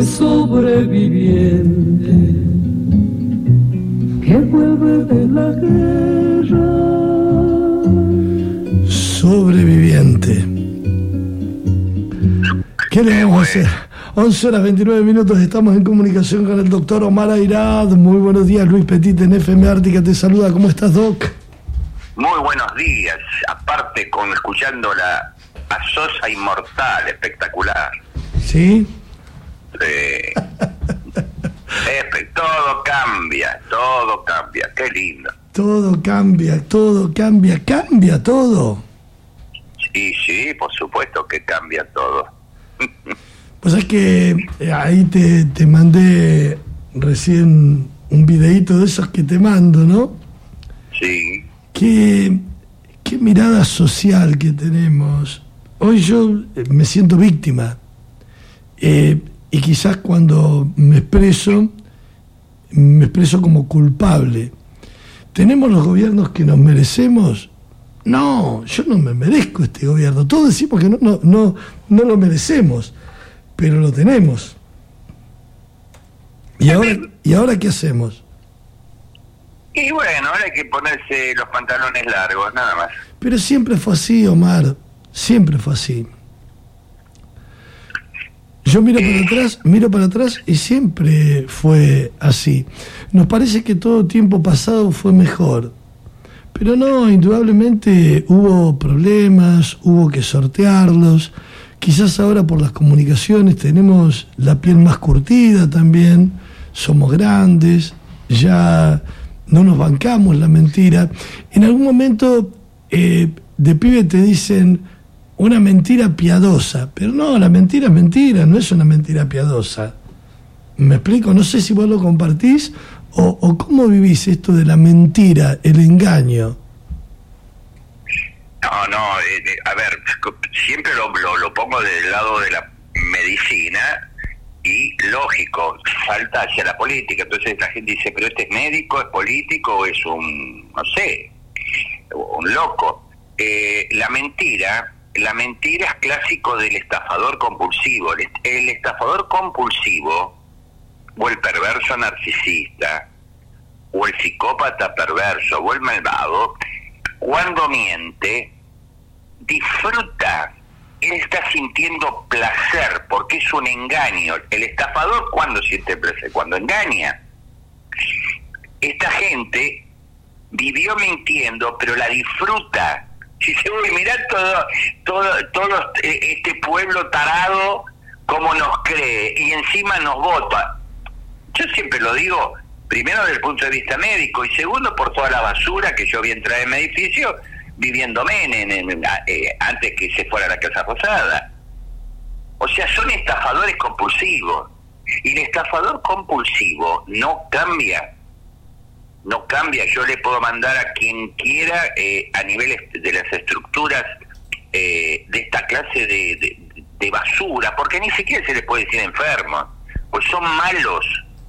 de sobreviviente que vuelve de la guerra. Sobreviviente. ¿Qué le vamos a hacer? 11:29, estamos en comunicación con el doctor Omar Airad. Muy buenos días, Luis Petit en FM Ártica te saluda. ¿Cómo estás, Doc? Muy buenos días, aparte escuchando la Sosa Inmortal, espectacular. ¿Sí? Todo cambia, qué lindo. Todo cambia, cambia todo. Sí, por supuesto que cambia todo. Pues es que ahí te mandé recién un videíto de esos que te mando, ¿no? Sí. Qué mirada social que tenemos. Hoy yo me siento víctima. Y quizás cuando me expreso como culpable. ¿Tenemos los gobiernos que nos merecemos? No, yo no me merezco este gobierno. Todos decimos que no lo merecemos, pero lo tenemos. ¿Y ahora qué hacemos? Y bueno, ahora hay que ponerse los pantalones largos, nada más. Pero siempre fue así, Omar. Siempre fue así. Yo miro para atrás y siempre fue así. Nos parece que todo tiempo pasado fue mejor. Pero no, indudablemente hubo problemas, hubo que sortearlos. Quizás ahora por las comunicaciones tenemos la piel más curtida también. Somos grandes, ya no nos bancamos la mentira. En algún momento de pibe te dicen una mentira piadosa, pero no, la mentira es mentira, no es una mentira piadosa. ¿Me explico? No sé si vos lo compartís o cómo vivís esto de la mentira, el engaño. No, a ver, siempre lo pongo del lado de la medicina y lógico, salta hacia la política. Entonces la gente dice, pero este es médico, es político, o es un loco. La mentira es clásico del estafador compulsivo. El estafador compulsivo, o el perverso narcisista, o el psicópata perverso, o el malvado, cuando miente, disfruta. Él está sintiendo placer, porque es un engaño. El estafador, ¿cuándo siente placer? Cuando engaña. Esta gente vivió mintiendo, pero la disfruta. Si se vuelve, mirá todo este pueblo tarado, cómo nos cree, y encima nos vota. Yo siempre lo digo, primero desde el punto de vista médico, y segundo por toda la basura que yo vi entrar en mi edificio, viviendo antes que se fuera a la Casa Rosada. O sea, son estafadores compulsivos. Y el estafador compulsivo no cambia. Yo le puedo mandar a quien quiera a niveles de las estructuras de esta clase de basura, porque ni siquiera se les puede decir enfermos, pues son malos.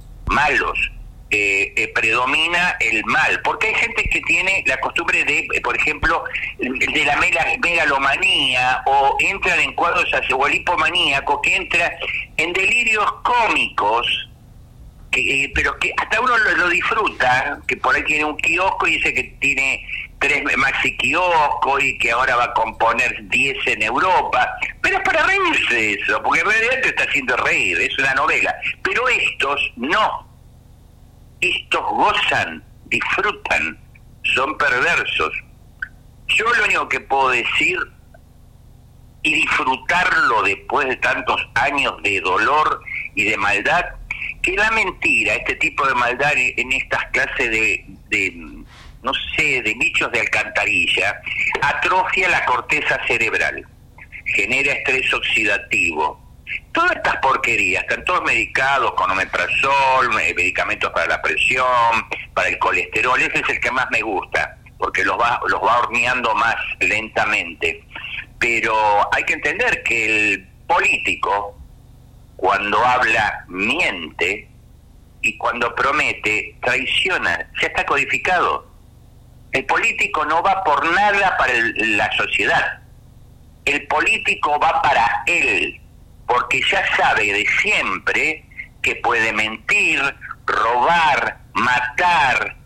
Predomina el mal, porque hay gente que tiene la costumbre de, por ejemplo, de la megalomanía, o entran en cuadros o el hipomaníaco, que entra en delirios cómicos, pero que hasta uno lo disfruta, que por ahí tiene un kiosco y dice que tiene 3 maxi kioscos y que ahora va a componer 10 en Europa, pero es para reírse de eso, porque en realidad te está haciendo reír, es una novela. Pero estos no. Estos gozan, disfrutan, son perversos. Yo lo único que puedo decir, y disfrutarlo después de tantos años de dolor y de maldad, que la mentira, este tipo de maldad en estas clases de bichos de alcantarilla, atrofia la corteza cerebral, genera estrés oxidativo. Todas estas porquerías, están todos medicados con omeprazol, medicamentos para la presión, para el colesterol. Ese es el que más me gusta, porque los va horneando más lentamente. Pero hay que entender que el político, cuando habla, miente, y cuando promete, traiciona. Ya está codificado. El político no va por nada para la sociedad. El político va para él. porque ya sabe de siempre que puede mentir, robar, matar,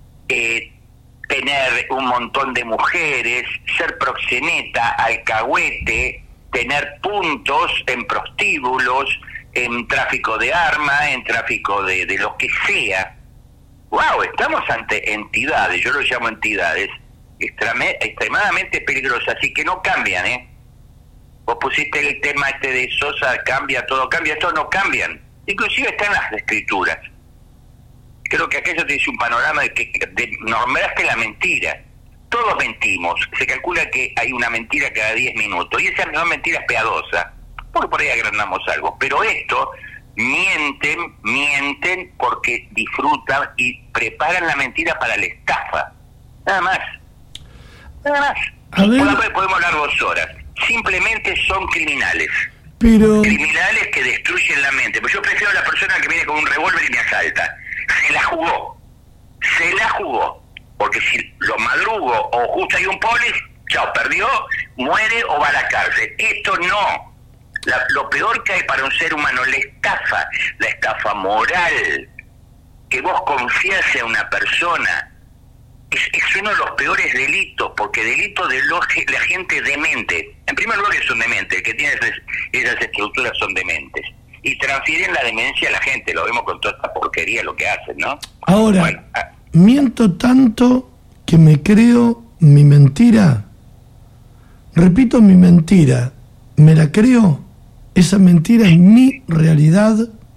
tener un montón de mujeres, ser proxeneta, alcahuete, tener puntos en prostíbulos, en tráfico de armas, en tráfico de lo que sea. ¡Wow! Estamos ante entidades, yo lo llamo entidades, extremadamente peligrosas, y que no cambian, ¿eh? Vos pusiste el tema de Sosa, cambia, todo no cambian. Inclusive están las escrituras. Creo que aquello te dice un panorama nombraste la mentira. Todos mentimos. Se calcula que hay una mentira cada 10 minutos. Y esa no mentira es piadosa, porque por ahí agrandamos algo. Pero esto, mienten porque disfrutan y preparan la mentira para la estafa. Nada más. Podemos hablar 2 horas. Simplemente son criminales. Criminales que destruyen la mente. Pues yo prefiero a la persona que viene con un revólver y me asalta. Se la jugó. Porque si lo madrugo o justo hay un polis, chao, perdió, muere o va a la cárcel. Esto no. Lo peor que hay para un ser humano, la estafa moral, que vos confiás en una persona, es uno de los peores delitos, porque delito de la gente demente. En primer lugar que son dementes, el que tiene esas estructuras son dementes. Y transfieren la demencia a la gente, lo vemos con toda esta porquería lo que hacen, ¿no? Ahora, miento tanto que me creo mi mentira. Repito mi mentira, me la creo. Esa mentira es mi realidad.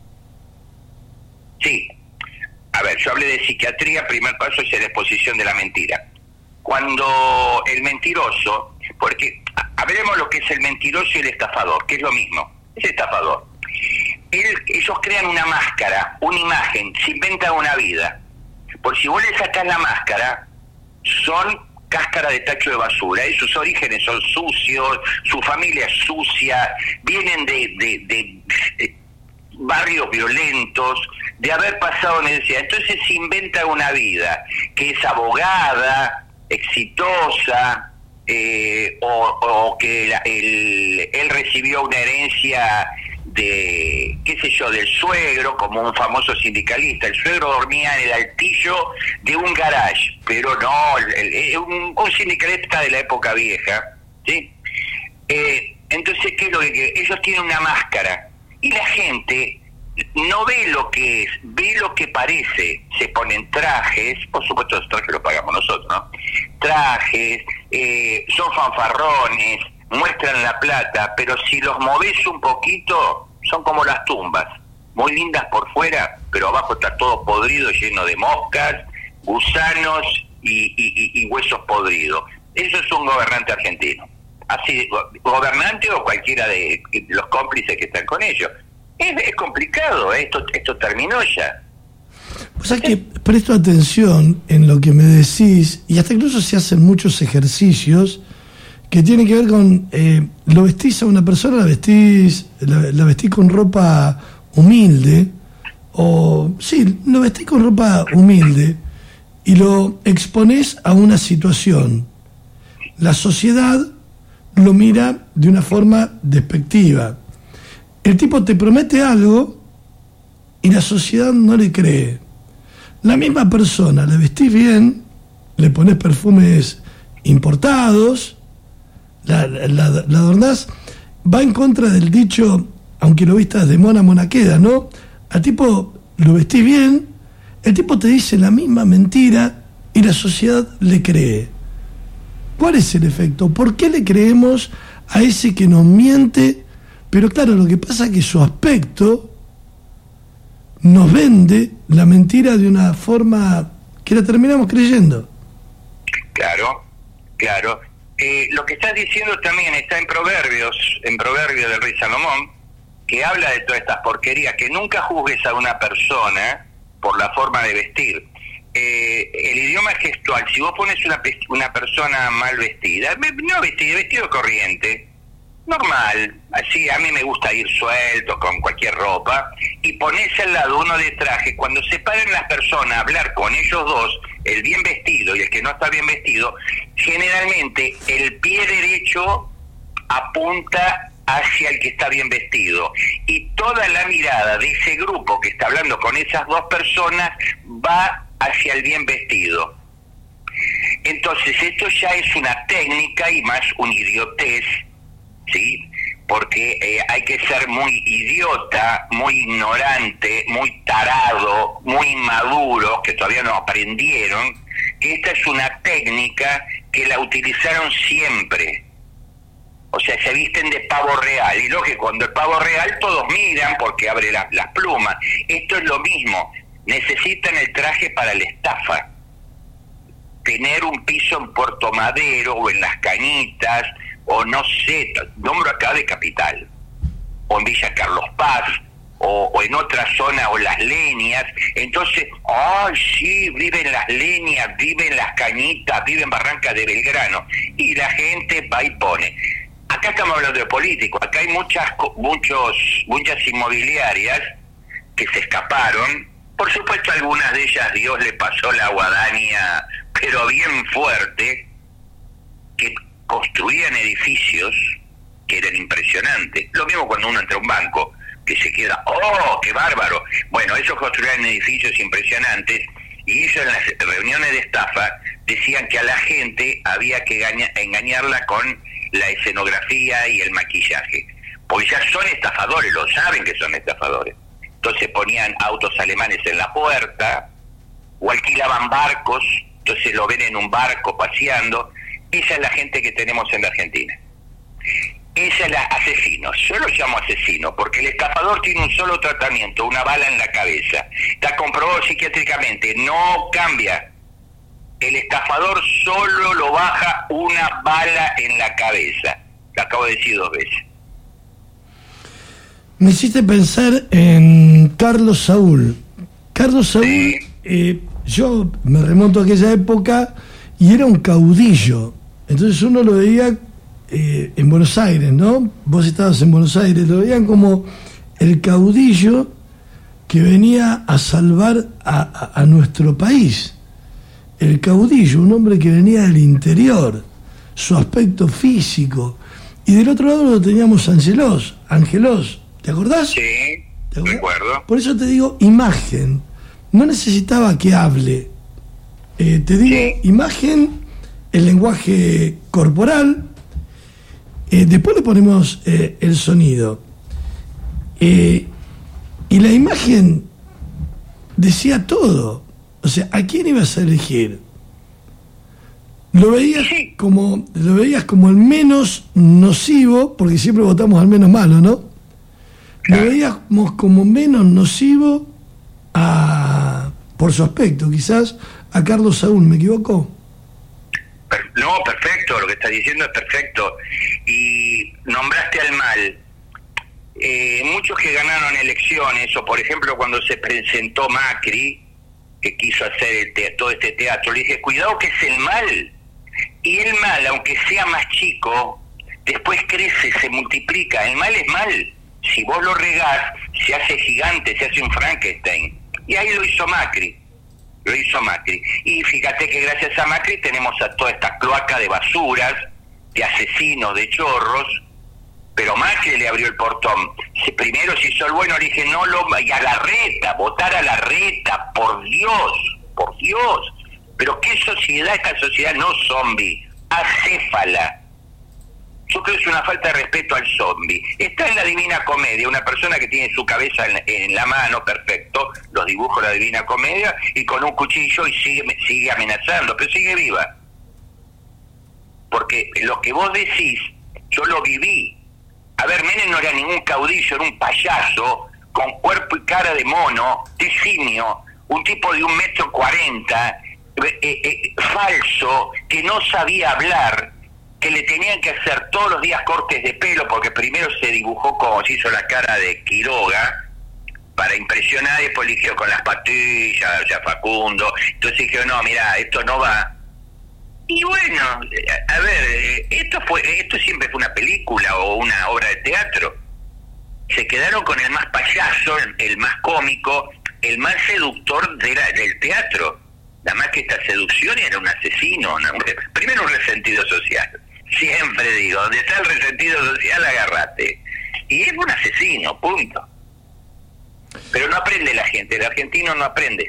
Sí. A ver, yo hablé de psiquiatría, primer paso es la exposición de la mentira. Cuando el mentiroso, porque hablemos lo que es el mentiroso y el estafador, que es lo mismo, es estafador. Ellos crean una máscara, una imagen, se inventan una vida. Por si vos le sacás la máscara, son cáscara de tacho de basura, y sus orígenes son sucios, su familia es sucia, vienen de barrios violentos, de haber pasado necesidad. Entonces se inventa una vida que es abogada, exitosa, o que él recibió una herencia de, qué sé yo, del suegro, como un famoso sindicalista. El suegro dormía en el altillo de un garage, pero no, un sindicalista de la época vieja, ¿sí? Entonces, ¿qué es lo que ellos tienen? Una máscara, y la gente no ve lo que es, ve lo que parece. Se ponen trajes, por supuesto los trajes los pagamos nosotros, ¿no? Trajes, son fanfarrones, muestran la plata, pero si los movés un poquito, son como las tumbas, muy lindas por fuera, pero abajo está todo podrido, lleno de moscas, gusanos y huesos podridos. Eso es un gobernante argentino. Así, gobernante o cualquiera de los cómplices que están con ellos. Es complicado, esto terminó ya. O sea que presto atención en lo que me decís, y hasta incluso se hacen muchos ejercicios que tienen que ver con, lo vestís a una persona, la vestís con ropa humilde, o sí, lo vestís con ropa humilde y lo exponés a una situación. La sociedad lo mira de una forma despectiva. El tipo te promete algo y la sociedad no le cree. La misma persona, la vestís bien, le pones perfumes importados, la adornás, va en contra del dicho, aunque lo vistas de mona, mona queda, ¿no? Al tipo lo vestís bien, el tipo te dice la misma mentira y la sociedad le cree. ¿Cuál es el efecto? ¿Por qué le creemos a ese que nos miente? Pero claro, lo que pasa es que su aspecto nos vende la mentira de una forma que la terminamos creyendo. Claro. Lo que estás diciendo también está en Proverbios del rey Salomón, que habla de todas estas porquerías, que nunca juzgues a una persona por la forma de vestir. El idioma es gestual. Si vos pones una persona mal vestida, no vestido corriente, normal, así, a mí me gusta ir suelto con cualquier ropa, y pones al lado uno de traje, cuando se paren las personas a hablar con ellos dos, el bien vestido y el que no está bien vestido, generalmente el pie derecho apunta hacia el que está bien vestido, y toda la mirada de ese grupo que está hablando con esas dos personas va hacia el bien vestido. Entonces esto ya es una técnica y más un idiotez, ¿sí? Porque hay que ser muy idiota, muy ignorante, muy tarado, muy inmaduro, que todavía no aprendieron, que esta es una técnica que la utilizaron siempre. O sea, se visten de pavo real, y lo que cuando el pavo real todos miran porque abre las plumas. Esto es lo mismo, necesitan el traje para la estafa. Tener un piso en Puerto Madero o en Las Cañitas, o no sé, nombro acá de Capital, o en Villa Carlos Paz, o en otra zona, o Las Leñas. Entonces, ¡ay, sí! Viven Las Leñas, viven Las Cañitas, viven Barranca de Belgrano, y la gente va y pone. Acá estamos hablando de políticos, acá hay muchas inmobiliarias que se escaparon. Por supuesto, algunas de ellas Dios le pasó la guadaña, pero bien fuerte, que construían edificios que eran impresionantes. Lo mismo cuando uno entra a un banco, que se queda, ¡oh, qué bárbaro! Bueno, ellos construían edificios impresionantes, y ellos en las reuniones de estafa decían que a la gente había que engañarla con la escenografía y el maquillaje, porque ya son estafadores, lo saben que son estafadores. Entonces ponían autos alemanes en la puerta, o alquilaban barcos, entonces lo ven en un barco paseando. Esa es la gente que tenemos en la Argentina. Esa es la asesinos. Yo lo llamo asesino porque el estafador tiene un solo tratamiento, una bala en la cabeza. Está comprobado psiquiátricamente, no cambia. El estafador solo lo baja una bala en la cabeza. Lo acabo de decir 2 veces. Me hiciste pensar en Carlos Saúl. Carlos Saúl, sí. Yo me remonto a aquella época y era un caudillo. Entonces uno lo veía en Buenos Aires, ¿no? Vos estabas en Buenos Aires, lo veían como el caudillo que venía a salvar a nuestro país. El caudillo, un hombre que venía del interior, su aspecto físico. Y del otro lado lo teníamos Angelos, ¿te acordás? Sí, recuerdo. Por eso te digo imagen. No necesitaba que hable. Te digo imagen, el lenguaje corporal. Después le ponemos el sonido. Y la imagen decía todo. O sea, ¿a quién ibas a elegir? Lo veías como el menos nocivo, porque siempre votamos al menos malo, ¿no? Lo veíamos como menos nocivo por su aspecto, quizás a Carlos Saúl. ¿Me equivoco? No, perfecto, lo que estás diciendo es perfecto. Y nombraste al mal. Muchos que ganaron elecciones, o por ejemplo cuando se presentó Macri, que quiso hacer todo este teatro, le dije, cuidado que es el mal. Y el mal, aunque sea más chico, después crece, se multiplica. El mal es mal. Si vos lo regás, se hace gigante, se hace un Frankenstein. Y ahí lo hizo Macri. Y fíjate que gracias a Macri tenemos a toda esta cloaca de basuras, de asesinos, de chorros, pero Macri le abrió el portón. Primero se hizo el bueno, le dije, y a Larreta, votar a Larreta, por Dios. Pero qué sociedad, esta sociedad no zombie, acéfala. Yo creo que es una falta de respeto al zombie. Está en la Divina Comedia, una persona que tiene su cabeza en la mano, perfecto, los dibujos de la Divina Comedia, y con un cuchillo y sigue amenazando, pero sigue viva. Porque lo que vos decís, yo lo viví. A ver, Menem no era ningún caudillo, era un payaso, con cuerpo y cara de mono, de simio, un tipo de 1,40 m, falso, que no sabía hablar, que le tenían que hacer todos los días cortes de pelo, porque primero se dibujó como se hizo la cara de Quiroga, para impresionar, y después eligió con las patillas, ya Facundo. Entonces dijeron, no, mira, esto no va. Y bueno, a ver, esto siempre fue una película o una obra de teatro. Se quedaron con el más payaso, el más cómico, el más seductor del teatro. Nada más que esta seducción era un asesino, primero un resentido social, Siempre digo, donde está el resentido social, agárrate. Y es un asesino, punto. Pero no aprende la gente, el argentino no aprende.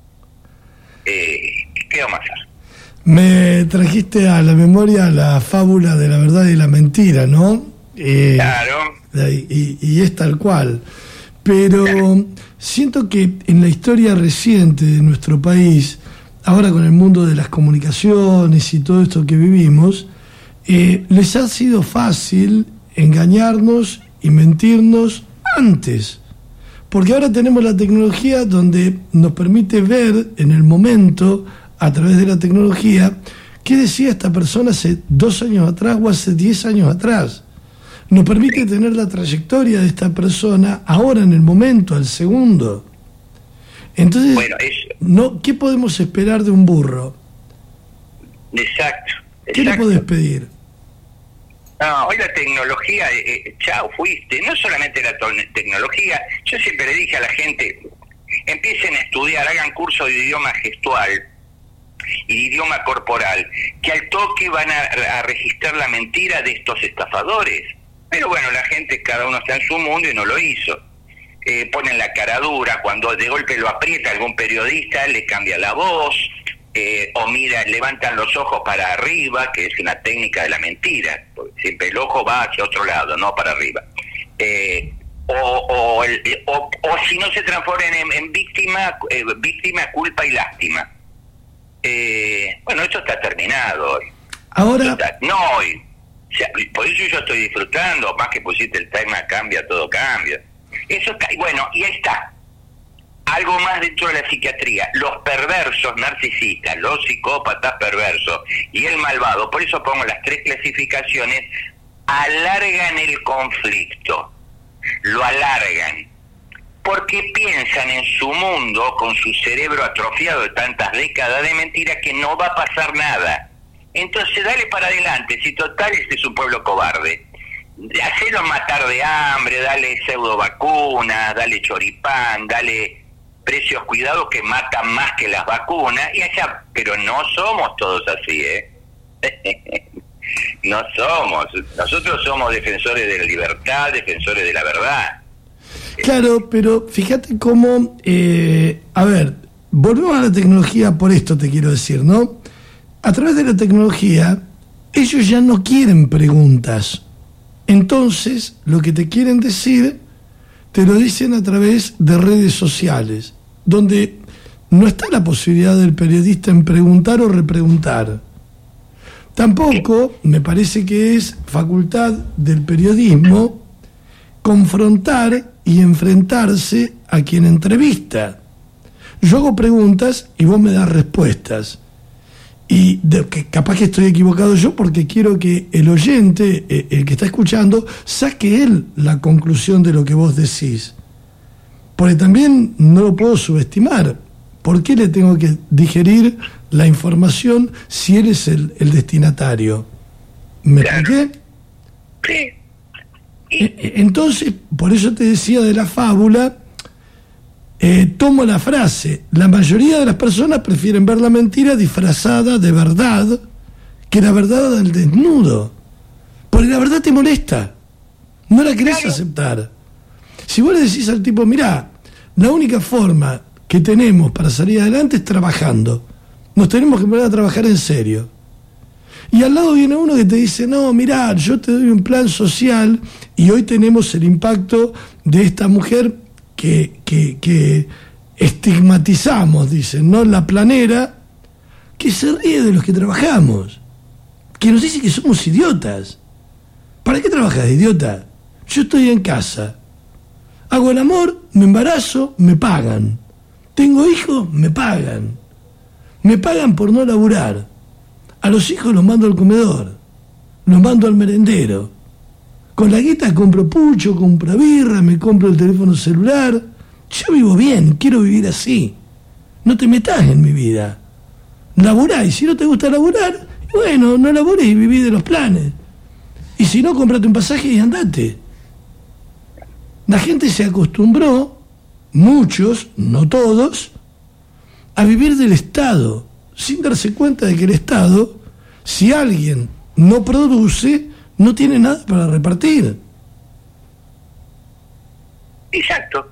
¿Qué vamos a hacer? Me trajiste a la memoria la fábula de la verdad y la mentira, ¿no? Claro. Y es tal cual. Pero siento que en la historia reciente de nuestro país, ahora con el mundo de las comunicaciones y todo esto que vivimos, les ha sido fácil engañarnos y mentirnos antes. Porque ahora tenemos la tecnología donde nos permite ver en el momento, a través de la tecnología, qué decía esta persona hace 2 años atrás o hace 10 años atrás. Nos permite tener la trayectoria de esta persona ahora en el momento, al segundo. Entonces, bueno, ¿qué podemos esperar de un burro? Exacto. ¿Qué le podés pedir? No, hoy la tecnología, chao, fuiste. No solamente la tecnología, yo siempre le dije a la gente, empiecen a estudiar, hagan curso de idioma gestual y de idioma corporal, que al toque van a registrar la mentira de estos estafadores. Pero bueno, la gente, cada uno está en su mundo y no lo hizo. Ponen la cara dura, cuando de golpe lo aprieta algún periodista, le cambia la voz, o mira, levantan los ojos para arriba, que es una técnica de la mentira, porque siempre el ojo va hacia otro lado, no para arriba. O si no se transforman en víctima, culpa y lástima. Bueno, esto está terminado hoy. Ahora... No hoy. O sea, por eso yo estoy disfrutando, más que pusiste el tema cambia, todo cambia. Eso está, bueno, y ahí está. Algo más dentro de la psiquiatría. Los perversos narcisistas, los psicópatas perversos y el malvado, por eso pongo las 3 clasificaciones, alargan el conflicto. Lo alargan. Porque piensan en su mundo, con su cerebro atrofiado de tantas décadas de mentira, que no va a pasar nada. Entonces dale para adelante, si total este es un pueblo cobarde. Hacelo matar de hambre, dale pseudo vacunas, dale choripán, dale precios cuidados que matan más que las vacunas, y allá, pero no somos todos así, No somos, nosotros somos defensores de la libertad, defensores de la verdad. Claro, pero fíjate cómo, a ver, volvemos a la tecnología por esto te quiero decir, ¿no? A través de la tecnología, ellos ya no quieren preguntas. Entonces, lo que te quieren decir, te lo dicen a través de redes sociales, donde no está la posibilidad del periodista en preguntar o repreguntar. Tampoco me parece que es facultad del periodismo confrontar y enfrentarse a quien entrevista. Yo hago preguntas y vos me das respuestas. Y que capaz que estoy equivocado yo, porque quiero que el oyente, el que está escuchando, saque él la conclusión de lo que vos decís. Porque también no lo puedo subestimar. ¿Por qué le tengo que digerir la información si él es el destinatario? ¿Me expliqué? Sí. Entonces, por eso te decía de la fábula, tomo la frase, la mayoría de las personas prefieren ver la mentira disfrazada de verdad que la verdad del desnudo, porque la verdad te molesta, no la querés aceptar. Si vos le decís al tipo, mirá, la única forma que tenemos para salir adelante es trabajando, nos tenemos que poner a trabajar en serio, y al lado viene uno que te dice, no, mirá, yo te doy un plan social, y hoy tenemos el impacto de esta mujer que estigmatizamos, dicen, ¿no? La planera, que se ríe de los que trabajamos, que nos dice que somos idiotas. ¿Para qué trabajas, idiota? Yo estoy en casa, hago el amor, me embarazo, me pagan, tengo hijos, me pagan por no laburar, a los hijos los mando al comedor, los mando al merendero. Con la guita compro pucho, compro birra, me compro el teléfono celular. Yo vivo bien, quiero vivir así. No te metas en mi vida. Laburá, y si no te gusta laburar, bueno, no labures y viví de los planes. Y si no, comprate un pasaje y andate. La gente se acostumbró, muchos, no todos, a vivir del Estado, sin darse cuenta de que el Estado, si alguien no produce, no tiene nada para repartir. Exacto.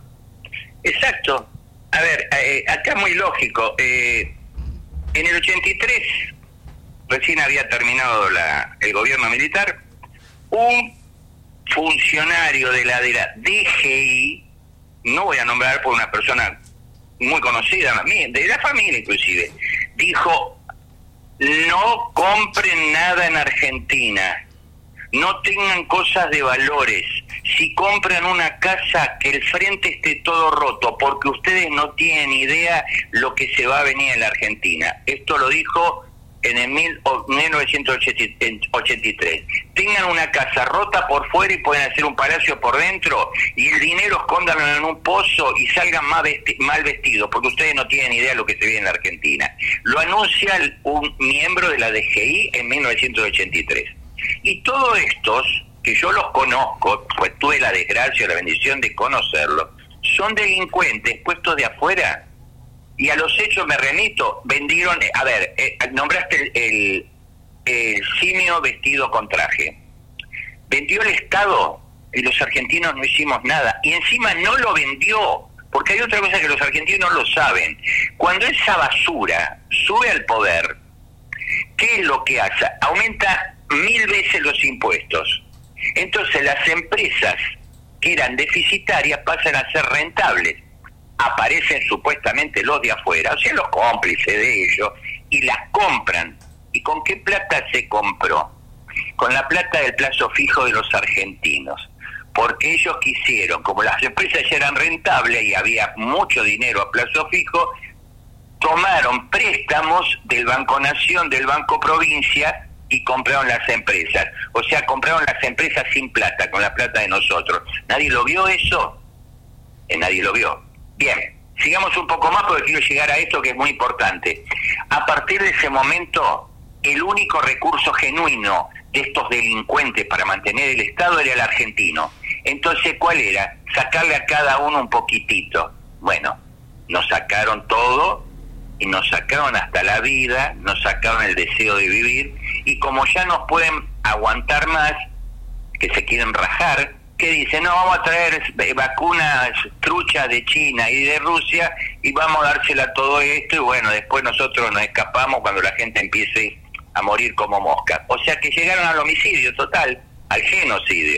A ver, acá es muy lógico. En el 83, recién había terminado el gobierno militar, un funcionario de la DGI, no voy a nombrar por una persona muy conocida, de la familia inclusive, dijo: no compren nada en Argentina, no tengan cosas de valores, si compran una casa que el frente esté todo roto, porque ustedes no tienen idea lo que se va a venir en la Argentina. Esto lo dijo en el 1983. Tengan una casa rota por fuera y pueden hacer un palacio por dentro, y el dinero escóndanlo en un pozo y salgan mal vestidos, porque ustedes no tienen idea de lo que se viene en la Argentina. Lo anuncia un miembro de la DGI en 1983. Y todos estos, que yo los conozco, pues tuve la desgracia o la bendición de conocerlos, son delincuentes puestos de afuera. Y a los hechos me remito. Vendieron, nombraste el simio vestido con traje. Vendió el Estado y los argentinos no hicimos nada. Y encima no lo vendió, porque hay otra cosa que los argentinos lo saben. Cuando esa basura sube al poder, ¿qué es lo que hace? Aumenta 1000 veces los impuestos. Entonces las empresas que eran deficitarias pasan a ser rentables. Aparecen supuestamente los de afuera, o sea, los cómplices de ellos, y las compran. ¿Y con qué plata se compró? Con la plata del plazo fijo de los argentinos. Porque ellos quisieron, como las empresas ya eran rentables y había mucho dinero a plazo fijo, tomaron préstamos del Banco Nación, del Banco Provincia, y compraron las empresas. O sea, compraron las empresas sin plata, con la plata de nosotros. ¿Nadie lo vio eso? Nadie lo vio. Bien, sigamos un poco más porque quiero llegar a esto que es muy importante. A partir de ese momento, el único recurso genuino de estos delincuentes para mantener el Estado era el argentino. Entonces, ¿cuál era? Sacarle a cada uno un poquitito. Bueno, nos sacaron todo y nos sacaron hasta la vida, nos sacaron el deseo de vivir, y como ya no pueden aguantar más, que se quieren rajar, que dicen: no, vamos a traer vacunas truchas de China y de Rusia y vamos a dársela a todo esto, y bueno, después nosotros nos escapamos cuando la gente empiece a morir como moscas. O sea que llegaron al homicidio total, al genocidio.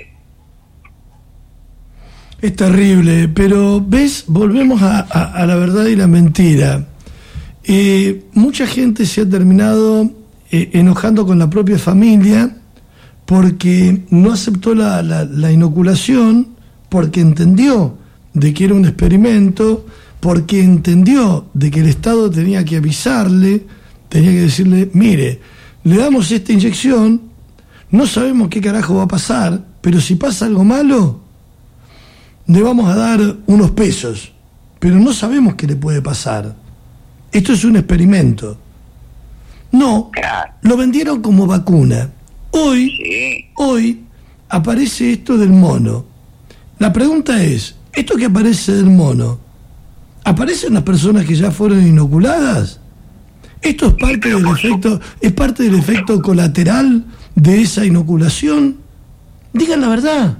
Es terrible, pero ves, volvemos a la verdad y la mentira. Mucha gente se ha terminado enojando con la propia familia porque no aceptó la inoculación, porque entendió de que era un experimento, porque entendió de que el Estado tenía que avisarle, tenía que decirle: mire, le damos esta inyección, no sabemos qué carajo va a pasar, pero si pasa algo malo, le vamos a dar unos pesos, pero no sabemos qué le puede pasar. Esto es un experimento. No, lo vendieron como vacuna. Hoy aparece esto del mono. La pregunta es: ¿esto que aparece del mono, aparecen las personas que ya fueron inoculadas? ¿Esto es parte del efecto colateral de esa inoculación? Digan la verdad.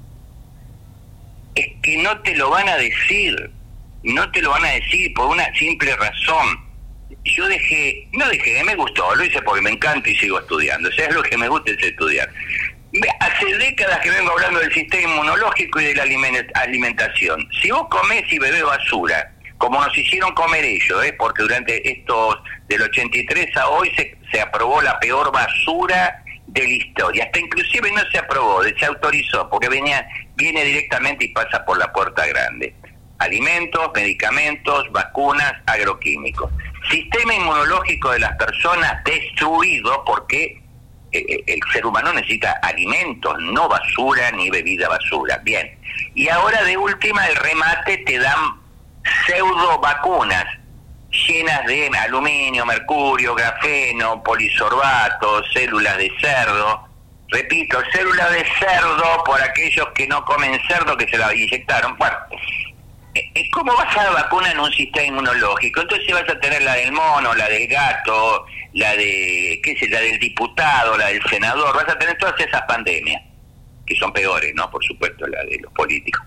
Es que no te lo van a decir por una simple razón. Yo me gustó, lo hice porque me encanta y sigo estudiando. O sea, es lo que me gusta, es estudiar. Hace décadas que vengo hablando del sistema inmunológico y de la alimentación. Si vos comés y bebés basura, como nos hicieron comer ellos, porque durante estos, del 83 a hoy, se aprobó la peor basura de la historia. Hasta inclusive no se aprobó, se autorizó, porque viene directamente y pasa por la puerta grande. Alimentos, medicamentos, vacunas, agroquímicos. Sistema inmunológico de las personas destruido, porque el ser humano necesita alimentos, no basura ni bebida basura. Bien, y ahora de última, el remate, te dan pseudo vacunas llenas de aluminio, mercurio, grafeno, polisorbato, células de cerdo. Repito, células de cerdo por aquellos que no comen cerdo, que se la inyectaron. Bueno, ¿Cómo vas a vacunar en un sistema inmunológico? Entonces vas a tener la del mono, la del gato, la de, qué sé, la del diputado, la del senador, vas a tener todas esas pandemias, que son peores, ¿no? Por supuesto, la de los políticos.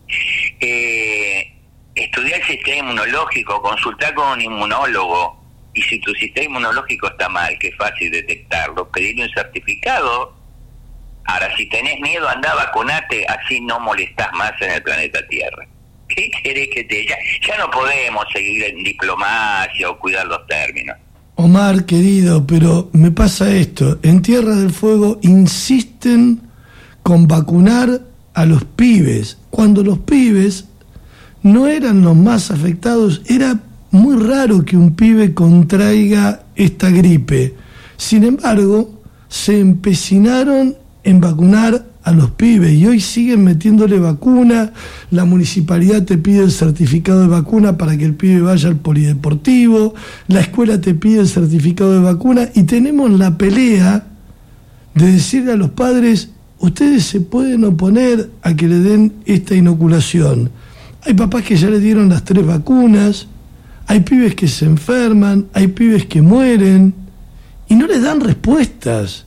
Estudiar el sistema inmunológico, consultar con un inmunólogo, y si tu sistema inmunológico está mal, que es fácil detectarlo, pedirle un certificado. Ahora, si tenés miedo, andá, vacunate, así no molestás más en el planeta Tierra. ¿Qué querés que te...? Ya no podemos seguir en diplomacia o cuidar los términos. Omar, querido, pero me pasa esto. En Tierra del Fuego insisten con vacunar a los pibes, cuando los pibes no eran los más afectados. Era muy raro que un pibe contraiga esta gripe. Sin embargo, se empecinaron en vacunar a los pibes y hoy siguen metiéndole vacuna. La municipalidad te pide el certificado de vacuna para que el pibe vaya al polideportivo, la escuela te pide el certificado de vacuna, y tenemos la pelea de decirle a los padres: ustedes se pueden oponer a que le den esta inoculación. Hay papás que ya le dieron las 3 vacunas, hay pibes que se enferman, hay pibes que mueren y no les dan respuestas.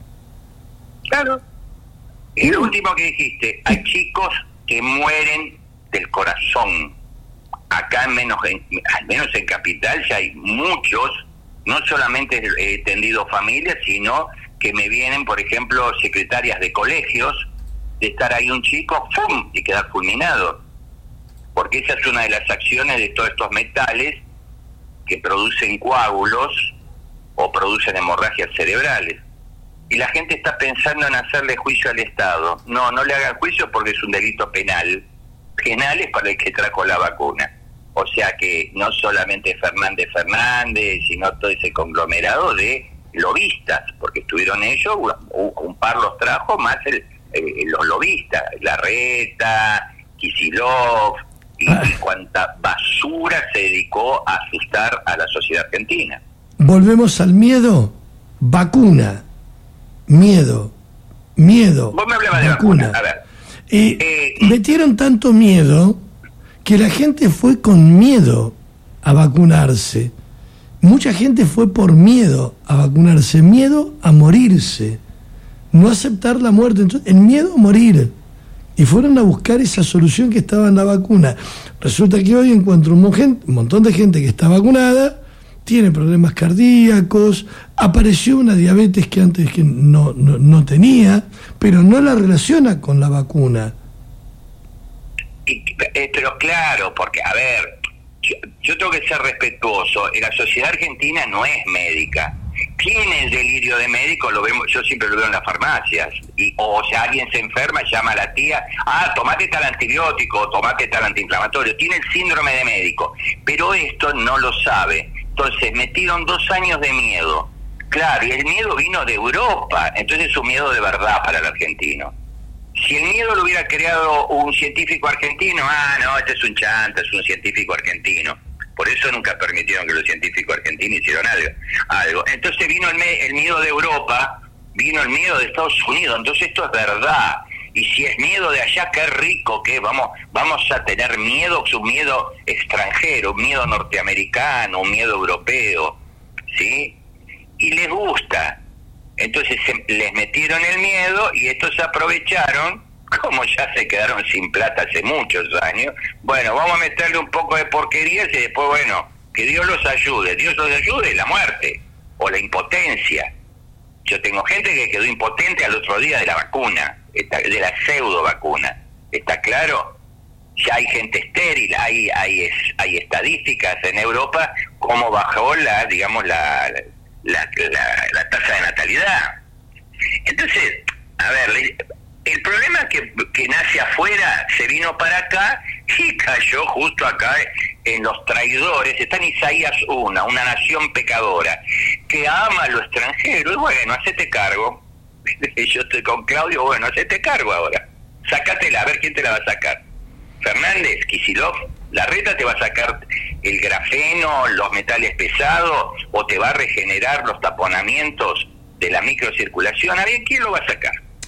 Claro. Y lo último que dijiste, hay chicos que mueren del corazón. Acá al menos en Capital ya hay muchos, no solamente he atendido familias, sino que me vienen, por ejemplo, secretarias de colegios, de estar ahí un chico, ¡fum!, y quedar fulminado. Porque esa es una de las acciones de todos estos metales que producen coágulos o producen hemorragias cerebrales. Y la gente está pensando en hacerle juicio al Estado. No le hagan juicio porque es un delito penal. Penal es para el que trajo la vacuna. O sea que no solamente Fernández, sino todo ese conglomerado de lobistas, porque estuvieron ellos, un par los trajo, más los lobistas, Larreta, Kicillof, y cuánta basura se dedicó a asustar a la sociedad argentina. Volvemos al miedo. Vacuna. Miedo. Vos me hablabas de vacuna. A ver. Metieron tanto miedo que la gente fue con miedo a vacunarse. Mucha gente fue por miedo a vacunarse, miedo a morirse, no aceptar la muerte, entonces el miedo a morir. Y fueron a buscar esa solución que estaba en la vacuna. Resulta que hoy encuentro un montón de gente que está vacunada, tiene problemas cardíacos, apareció una diabetes que antes que no tenía, pero no la relaciona con la vacuna. Pero claro, porque, a ver, yo tengo que ser respetuoso. La sociedad argentina no es médica. Tiene el delirio de médico, lo vemos, yo siempre lo veo en las farmacias. O sea, alguien se enferma, llama a la tía, tomate tal antibiótico, tomate tal antiinflamatorio. Tiene el síndrome de médico, pero esto no lo sabe. Entonces metieron 2 años de miedo. Claro, y el miedo vino de Europa, entonces es un miedo de verdad para el argentino. Si el miedo lo hubiera creado un científico argentino, no, este es un chanta, es un científico argentino. Por eso nunca permitieron que los científicos argentinos hicieran algo. Entonces vino el miedo de Europa, vino el miedo de Estados Unidos, entonces esto es verdad. Y si es miedo de allá, qué rico que vamos a tener miedo, un miedo extranjero, un miedo norteamericano, un miedo europeo, ¿sí? Y les gusta. Entonces les metieron el miedo y estos se aprovecharon, como ya se quedaron sin plata hace muchos años. Bueno, vamos a meterle un poco de porquerías y después, bueno, que Dios los ayude. Dios los ayude, la muerte o la impotencia. Yo tengo gente que quedó impotente al otro día de la vacuna, de la pseudo vacuna. ¿Está claro? Ya hay gente estéril, hay estadísticas en Europa cómo bajó la tasa de natalidad. Entonces, a ver, el problema que nace afuera se vino para acá y cayó justo acá en los traidores. Está en Isaías 1, una nación pecadora que ama a lo extranjero. Y bueno, hacete cargo. Yo estoy con Claudio, bueno, hacete cargo ahora. Sácatela, a ver quién te la va a sacar. Fernández, Kicillof, Larreta te va a sacar el grafeno, los metales pesados, o te va a regenerar los taponamientos de la microcirculación. A ver, ¿quién lo va a sacar?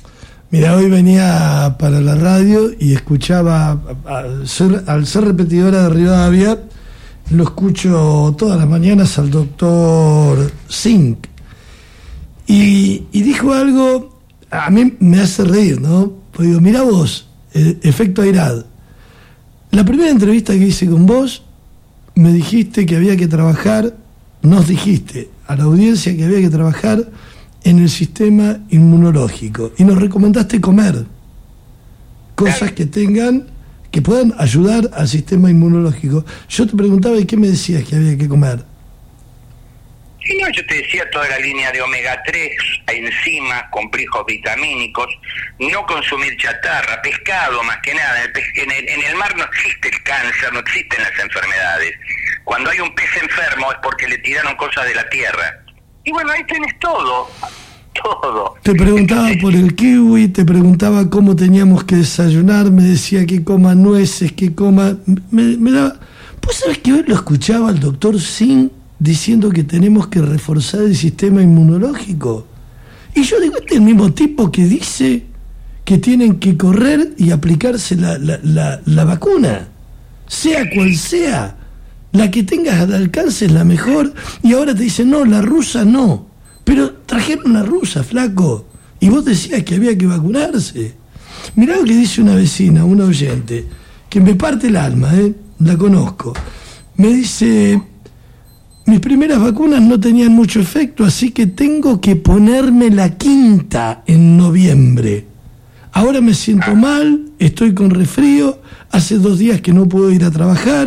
Mira, hoy venía para la radio y escuchaba, al ser repetidora de Rivadavia, lo escucho todas las mañanas al doctor Zink. Y dijo algo, a mí me hace reír, ¿no? Pues digo, mirá vos, efecto Airad. La primera entrevista que hice con vos, me dijiste que había que trabajar, nos dijiste a la audiencia que había que trabajar en el sistema inmunológico y nos recomendaste comer cosas que puedan ayudar al sistema inmunológico. Yo te preguntaba, ¿y qué me decías que había que comer? Sí, no, yo te decía toda la línea de omega 3, enzimas, complejos vitamínicos, no consumir chatarra, pescado más que nada. En el mar no existe el cáncer, no existen las enfermedades. Cuando hay un pez enfermo es porque le tiraron cosas de la tierra. Y bueno, ahí tenés todo. Te preguntaba por el kiwi, te preguntaba cómo teníamos que desayunar, me decía que coma nueces, que coma... Me daba... ¿Vos sabés que hoy lo escuchaba el doctor Sin diciendo que tenemos que reforzar el sistema inmunológico? Y yo digo, este es el mismo tipo que dice que tienen que correr y aplicarse la vacuna, sea cual sea. La que tengas al alcance es la mejor, y ahora te dicen, no, la rusa no. Pero trajeron una rusa, flaco, y vos decías que había que vacunarse. Mirá lo que dice una vecina, una oyente, que me parte el alma, la conozco. Me dice, mis primeras vacunas no tenían mucho efecto, así que tengo que ponerme la quinta en noviembre. Ahora me siento mal, estoy con resfrío, hace 2 días que no puedo ir a trabajar.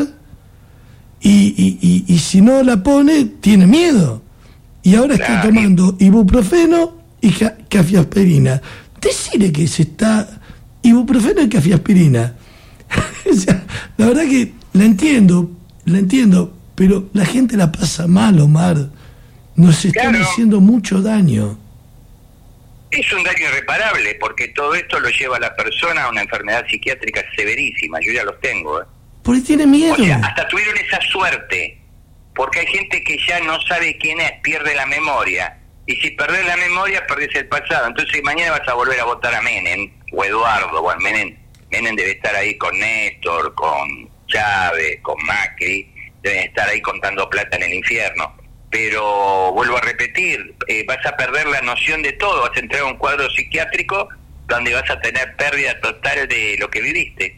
Y si no la pone, tiene miedo. Y ahora está tomando ibuprofeno y cafeaspirina. Decirle que se está... Ibuprofeno y cafeaspirina. O sea, la verdad que la entiendo, pero la gente la pasa mal, Omar. Nos están haciendo mucho daño. Es un daño irreparable, porque todo esto lo lleva a la persona a una enfermedad psiquiátrica severísima. Yo ya los tengo, Porque tiene miedo. O sea, hasta tuvieron esa suerte, porque hay gente que ya no sabe quién es, pierde la memoria. Y si perdés la memoria, perdés el pasado. Entonces mañana vas a volver a votar a Menem, o Eduardo, o a Menem. Menem debe estar ahí con Néstor, con Chávez, con Macri. Deben estar ahí contando plata en el infierno. Pero, vuelvo a repetir, vas a perder la noción de todo. Vas a entrar a un cuadro psiquiátrico donde vas a tener pérdida total de lo que viviste.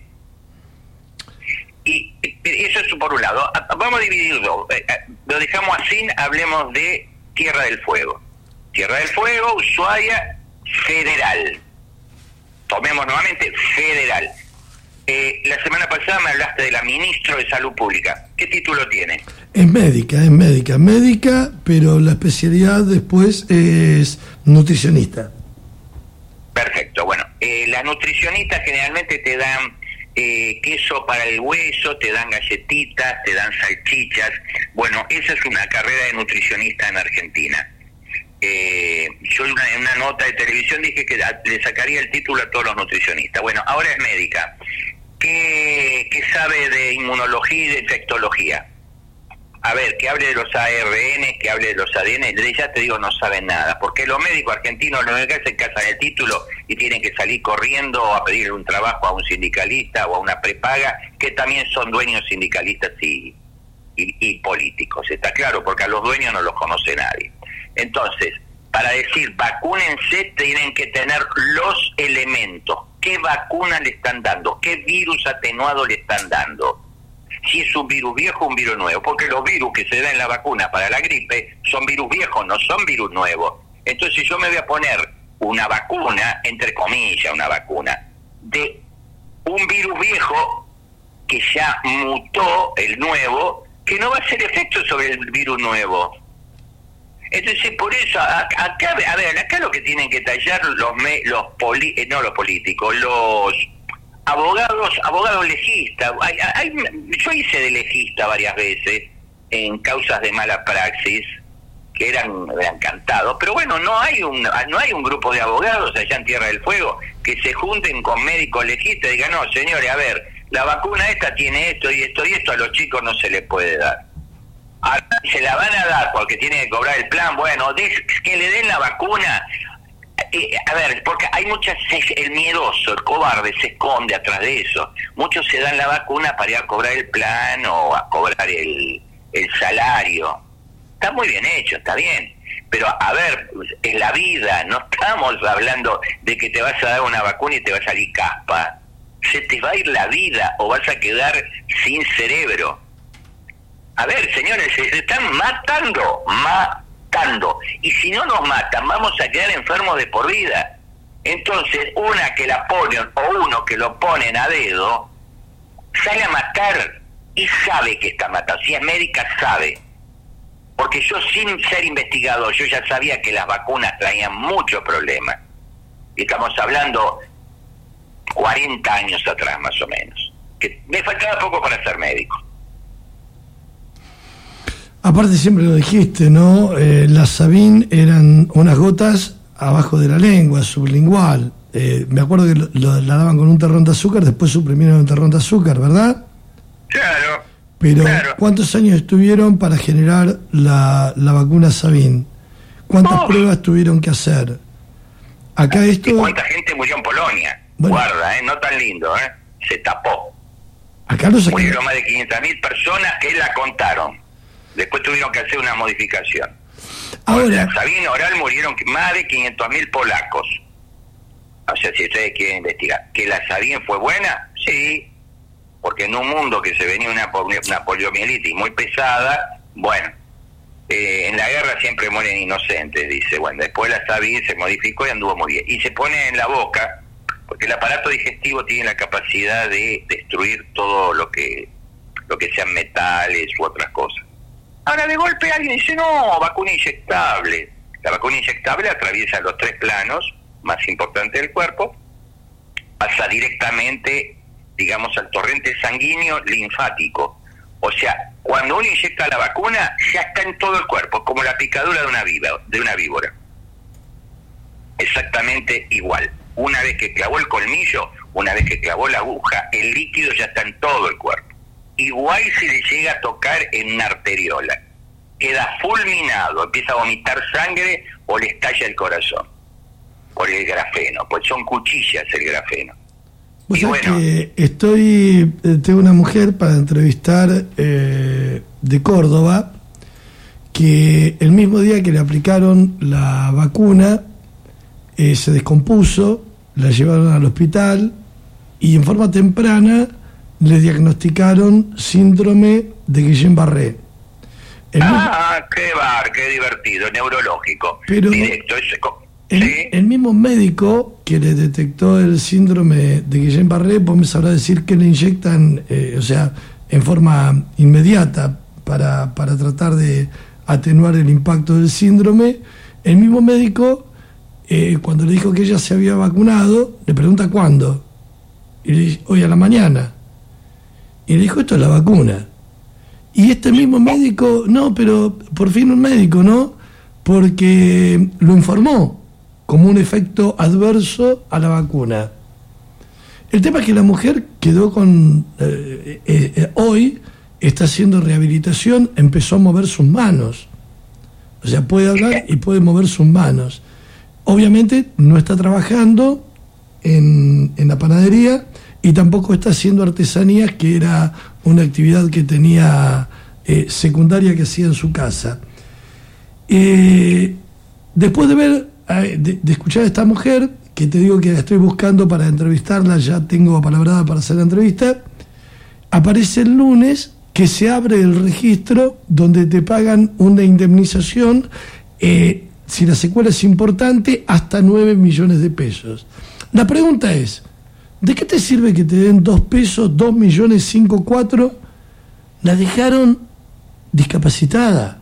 Y eso es por un lado. Vamos a dividirlo. Lo dejamos así, hablemos de Tierra del Fuego. Tierra del Fuego, Ushuaia, federal. Tomemos nuevamente federal. La semana pasada me hablaste de la ministra de Salud Pública. ¿Qué título tiene? Es médica, pero la especialidad después es nutricionista. Perfecto. Bueno, las nutricionistas generalmente te dan queso para el hueso, te dan galletitas, te dan salchichas. Bueno, esa es una carrera de nutricionista en Argentina. Yo en una nota de televisión dije que le sacaría el título a todos los nutricionistas. Bueno, ahora es médica. ¿Qué sabe de inmunología y de infectología? A ver, que hable de los ARN, que hable de los ADN, ya te digo, no saben nada, porque los médicos argentinos lo único que hacen es cazan el título y tienen que salir corriendo a pedirle un trabajo a un sindicalista o a una prepaga, que también son dueños sindicalistas y políticos, está claro, porque a los dueños no los conoce nadie. Entonces, para decir vacúnense, tienen que tener los elementos. ¿Qué vacuna le están dando? ¿Qué virus atenuado le están dando? Si es un virus viejo o un virus nuevo, porque los virus que se dan en la vacuna para la gripe son virus viejos, no son virus nuevos. Entonces yo me voy a poner una vacuna, entre comillas una vacuna, de un virus viejo que ya mutó, el nuevo, que no va a hacer efecto sobre el virus nuevo. Entonces por eso, acá lo que tienen que tallar los políticos, los abogados legistas. Yo hice de legista varias veces en causas de mala praxis que eran cantados, pero bueno, no hay un grupo de abogados allá en Tierra del Fuego que se junten con médicos legistas y digan, no, señores, a ver, la vacuna esta tiene esto y esto y esto, a los chicos no se les puede dar. Se la van a dar porque tienen que cobrar el plan. Bueno, que le den la vacuna. A ver, porque hay muchas, el miedoso, el cobarde se esconde atrás de eso. Muchos se dan la vacuna para ir a cobrar el plan o a cobrar el salario. Está muy bien hecho, está bien. Pero a ver, en la vida no estamos hablando de que te vas a dar una vacuna y te va a salir caspa. Se te va a ir la vida o vas a quedar sin cerebro. A ver, señores, se están matando. Y si no nos matan, vamos a quedar enfermos de por vida. Entonces, una que la ponen o uno que lo ponen a dedo, sale a matar y sabe que está matando. Si es médica, sabe. Porque yo, sin ser investigador, yo ya sabía que las vacunas traían muchos problemas. Y estamos hablando 40 años atrás, más o menos. Que me faltaba poco para ser médico. Aparte siempre lo dijiste, ¿no? Las Sabin eran unas gotas abajo de la lengua, sublingual. Me acuerdo que la daban con un terrón de azúcar, después suprimieron el terrón de azúcar, ¿verdad? Claro. Pero, claro. ¿cuántos años estuvieron para generar la vacuna Sabin? ¿Cuántas pruebas tuvieron que hacer? Acá esto... ¿Y cuánta gente murió en Polonia? Bueno, guarda, no tan lindo, se tapó. Acá lo saqué. Murieron más de 500.000 personas que la contaron. Después tuvieron que hacer una modificación. Ahora, la Sabin oral murieron más de 500.000 polacos. O sea, si ustedes quieren investigar. ¿Que la Sabin fue buena? Sí. Porque en un mundo que se venía una poliomielitis muy pesada, bueno, en la guerra siempre mueren inocentes, dice. Bueno, después la Sabin se modificó y anduvo muy bien. Y se pone en la boca, porque el aparato digestivo tiene la capacidad de destruir todo lo que sean metales u otras cosas. Ahora de golpe alguien dice, no, vacuna inyectable. La vacuna inyectable atraviesa los 3 planos más importantes del cuerpo, pasa directamente, digamos, al torrente sanguíneo linfático. O sea, cuando uno inyecta la vacuna, ya está en todo el cuerpo, como la picadura de una víbora. Exactamente igual. Una vez que clavó el colmillo, una vez que clavó la aguja, el líquido ya está en todo el cuerpo. Igual si le llega a tocar en una arteriola, queda fulminado, empieza a vomitar sangre o le estalla el corazón por el grafeno, pues son cuchillas el grafeno. Vos sabés que tengo una mujer para entrevistar de Córdoba, que el mismo día que le aplicaron la vacuna se descompuso, la llevaron al hospital y en forma temprana le diagnosticaron síndrome de Guillain-Barré. Qué divertido, neurológico. Pero directo. El mismo médico que le detectó el síndrome de Guillain-Barré, vos me sabrás decir que le inyectan, o sea, en forma inmediata para tratar de atenuar el impacto del síndrome. El mismo médico, cuando le dijo que ella se había vacunado, le pregunta cuándo. Y le dice, hoy a la mañana. Y le dijo, esto es la vacuna. Y este mismo médico, no, pero por fin un médico, ¿no? Porque lo informó como un efecto adverso a la vacuna. El tema es que la mujer quedó con... hoy está haciendo rehabilitación, empezó a mover sus manos. O sea, puede hablar y puede mover sus manos. Obviamente no está trabajando en la panadería y tampoco está haciendo artesanías, que era una actividad que tenía secundaria que hacía en su casa. Después de ver, de escuchar a esta mujer, que te digo que la estoy buscando para entrevistarla, ya tengo apalabrada para hacer la entrevista, aparece el lunes que se abre el registro donde te pagan una indemnización, si la secuela es importante, hasta 9 millones de pesos. La pregunta es, ¿de qué te sirve que te den 2 pesos, 2 millones, 5, 4? La dejaron discapacitada.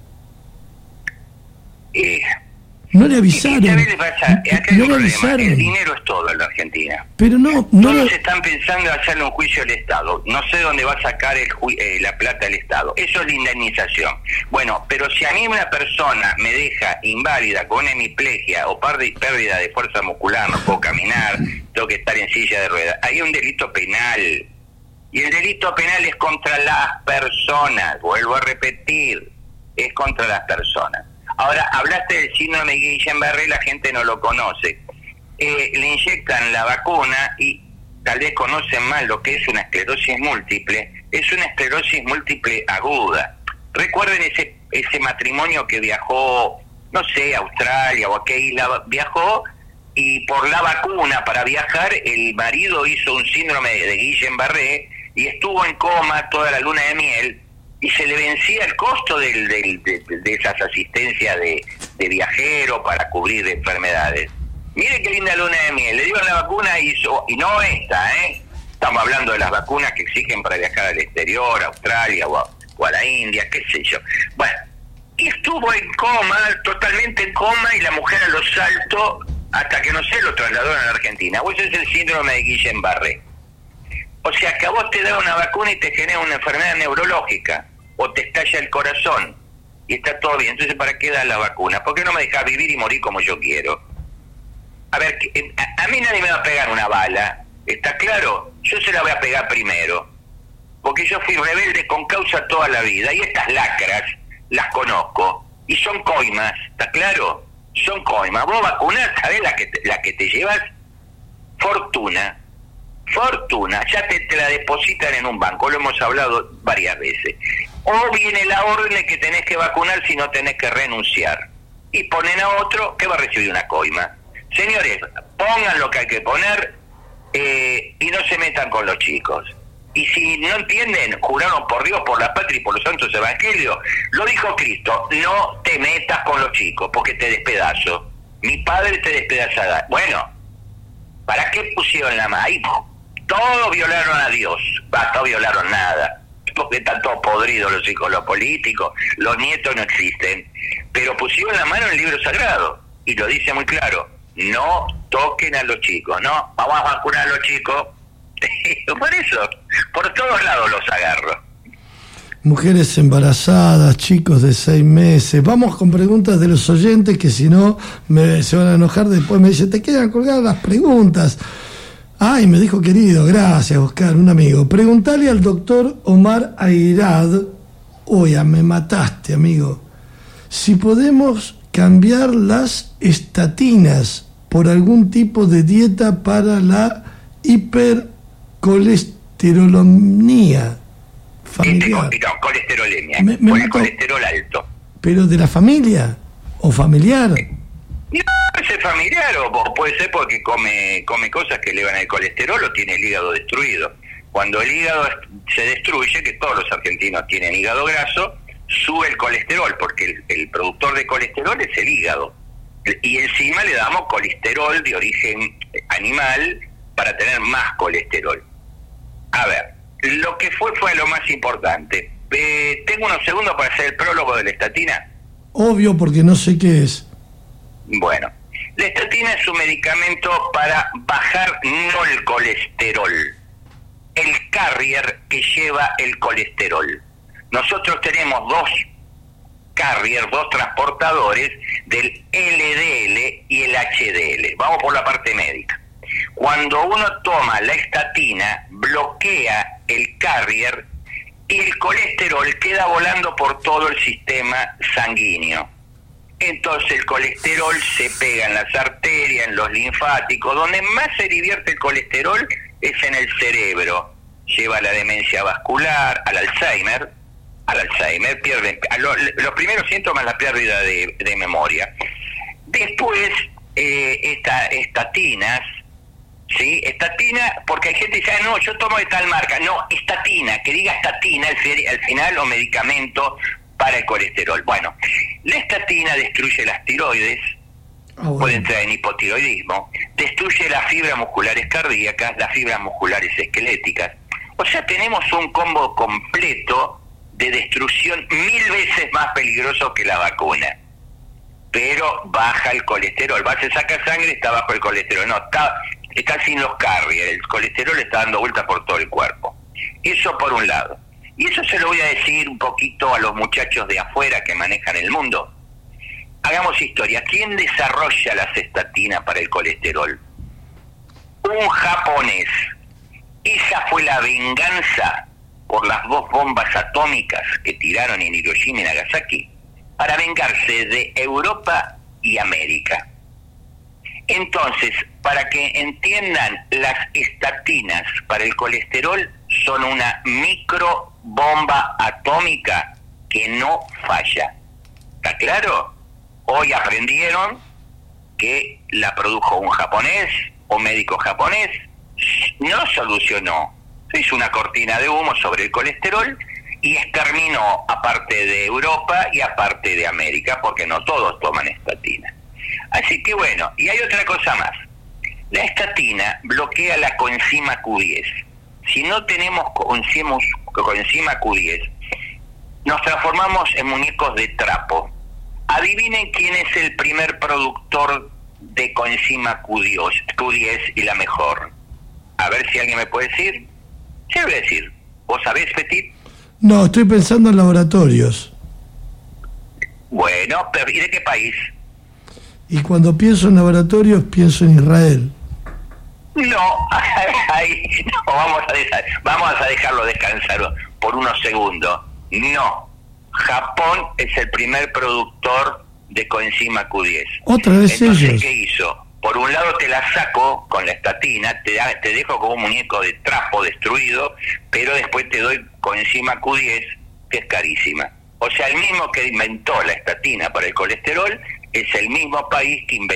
No le avisaron. ¿Qué les pasa? Acá no hay le un problema. avisaron. El dinero es todo en la Argentina. Pero no Todos están pensando en hacerle un juicio al Estado. No sé dónde va a sacar la plata el Estado. Eso es la indemnización. Bueno, pero si a mí una persona me deja inválida con una hemiplegia o pérdida de fuerza muscular, no puedo caminar, tengo que estar en silla de ruedas, hay un delito penal. Y el delito penal es contra las personas. Vuelvo a repetir, es contra las personas. Ahora, hablaste del síndrome de Guillain-Barré, la gente no lo conoce. le inyectan la vacuna y tal vez conocen más lo que es una esclerosis múltiple. Es una esclerosis múltiple aguda. Recuerden ese matrimonio que viajó, no sé, a Australia o a qué isla viajó, y por la vacuna para viajar el marido hizo un síndrome de Guillain-Barré y estuvo en coma toda la luna de miel, y se le vencía el costo de esas asistencias de viajero para cubrir enfermedades. Mire qué linda luna de miel, le dieron la vacuna y no esta, estamos hablando de las vacunas que exigen para viajar al exterior, a Australia o a la India, qué sé yo. Bueno, y estuvo en coma, totalmente en coma, y la mujer a los saltos, hasta que no sé, lo trasladaron a la Argentina. O ese es el síndrome de Guillain-Barré. O sea que a vos te da una vacuna y te genera una enfermedad neurológica, o te estalla el corazón, y está todo bien. Entonces, ¿para qué das la vacuna? ¿Por qué no me dejas vivir y morir como yo quiero? A ver, a mí nadie me va a pegar una bala, ¿está claro? Yo se la voy a pegar primero, porque yo fui rebelde con causa toda la vida, y estas lacras las conozco, y son coimas, ¿está claro? Son coimas. Vos vacunás, ¿sabés la que te llevas? Fortuna, ya te la depositan en un banco, lo hemos hablado varias veces. O viene la orden de que tenés que vacunar si no tenés que renunciar, y ponen a otro que va a recibir una coima. Señores, pongan lo que hay que poner, y no se metan con los chicos. Y si no entienden, juraron por Dios, por la patria y por los santos evangelios. Lo dijo Cristo: no te metas con los chicos porque te despedazo. Mi padre te despedazará. Bueno, ¿para qué pusieron la mano? Ahí todos violaron a Dios. No violaron nada, porque están todos podridos los hijos, los políticos, los nietos no existen. Pero pusieron la mano en el libro sagrado y lo dice muy claro: no toquen a los chicos, no, vamos a vacunar a los chicos. Por eso, por todos lados los agarro. Mujeres embarazadas, chicos de 6 meses. Vamos con preguntas de los oyentes, que si no se van a enojar. Después me dice: te quedan colgadas las preguntas. Ay, me dijo querido, gracias Oscar, un amigo. Preguntale al doctor Omar Airad, oye, me mataste amigo, si podemos cambiar las estatinas por algún tipo de dieta para la hipercolesterolemia familiar. No, colesterolemia, por el colesterol alto. ¿Pero de la familia o familiar? No, ese familiar, o puede ser porque come cosas que elevan el colesterol o tiene el hígado destruido. Cuando el hígado se destruye, que todos los argentinos tienen hígado graso, sube el colesterol, porque el productor de colesterol es el hígado. Y encima le damos colesterol de origen animal para tener más colesterol. A ver, lo que fue lo más importante. Tengo unos segundos para hacer el prólogo de la estatina. Obvio, porque no sé qué es. Bueno, la estatina es un medicamento para bajar no el colesterol, el carrier que lleva el colesterol. Nosotros tenemos dos transportadores del LDL y el HDL. Vamos por la parte médica. Cuando uno toma la estatina, bloquea el carrier y el colesterol queda volando por todo el sistema sanguíneo. Entonces el colesterol se pega en las arterias, en los linfáticos. Donde más se divierte el colesterol es en el cerebro. Lleva a la demencia vascular, al Alzheimer, pierde los primeros síntomas, la pérdida de memoria. Después, estatinas, ¿sí? Estatina, porque hay gente que dice: no, yo tomo de tal marca. No, estatina, que diga estatina al final, o medicamento para el colesterol. Bueno, la estatina destruye las tiroides, puede entrar en hipotiroidismo, destruye las fibras musculares cardíacas, las fibras musculares esqueléticas. O sea, tenemos un combo completo de destrucción 1000 veces más peligroso que la vacuna. Pero baja el colesterol. Se saca sangre, está bajo el colesterol. No, está sin los carriers. El colesterol está dando vueltas por todo el cuerpo. Eso por un lado. Y eso se lo voy a decir un poquito a los muchachos de afuera que manejan el mundo. Hagamos historia. ¿Quién desarrolla las estatinas para el colesterol? Un japonés. Esa fue la venganza por las 2 bombas atómicas que tiraron en Hiroshima y Nagasaki, para vengarse de Europa y América. Entonces, para que entiendan, las estatinas para el colesterol son una microbomba atómica que no falla. ¿Está claro? Hoy aprendieron que la produjo un japonés, un médico japonés, no solucionó, hizo una cortina de humo sobre el colesterol y exterminó a parte de Europa y a parte de América, porque no todos toman estatina. Así que bueno, y hay otra cosa más. La estatina bloquea la coenzima Q10. Si no tenemos coenzima Q10, nos transformamos en muñecos de trapo. Adivinen quién es el primer productor de coenzima Q10 y la mejor. A ver si alguien me puede decir. ¿Qué voy a decir? ¿Vos sabés, Petit? No, estoy pensando en laboratorios. Bueno, pero ¿y de qué país? Y cuando pienso en laboratorios, pienso en Israel. No, ahí, no, vamos a dejarlo descansar por unos segundos. No, Japón es el primer productor de coenzima Q10. Otra vez Entonces, ellos. ¿qué hizo? Por un lado te la saco con la estatina, te dejo como un muñeco de trapo destruido, pero después te doy coenzima Q10, que es carísima. O sea, el mismo que inventó la estatina para el colesterol es el mismo país que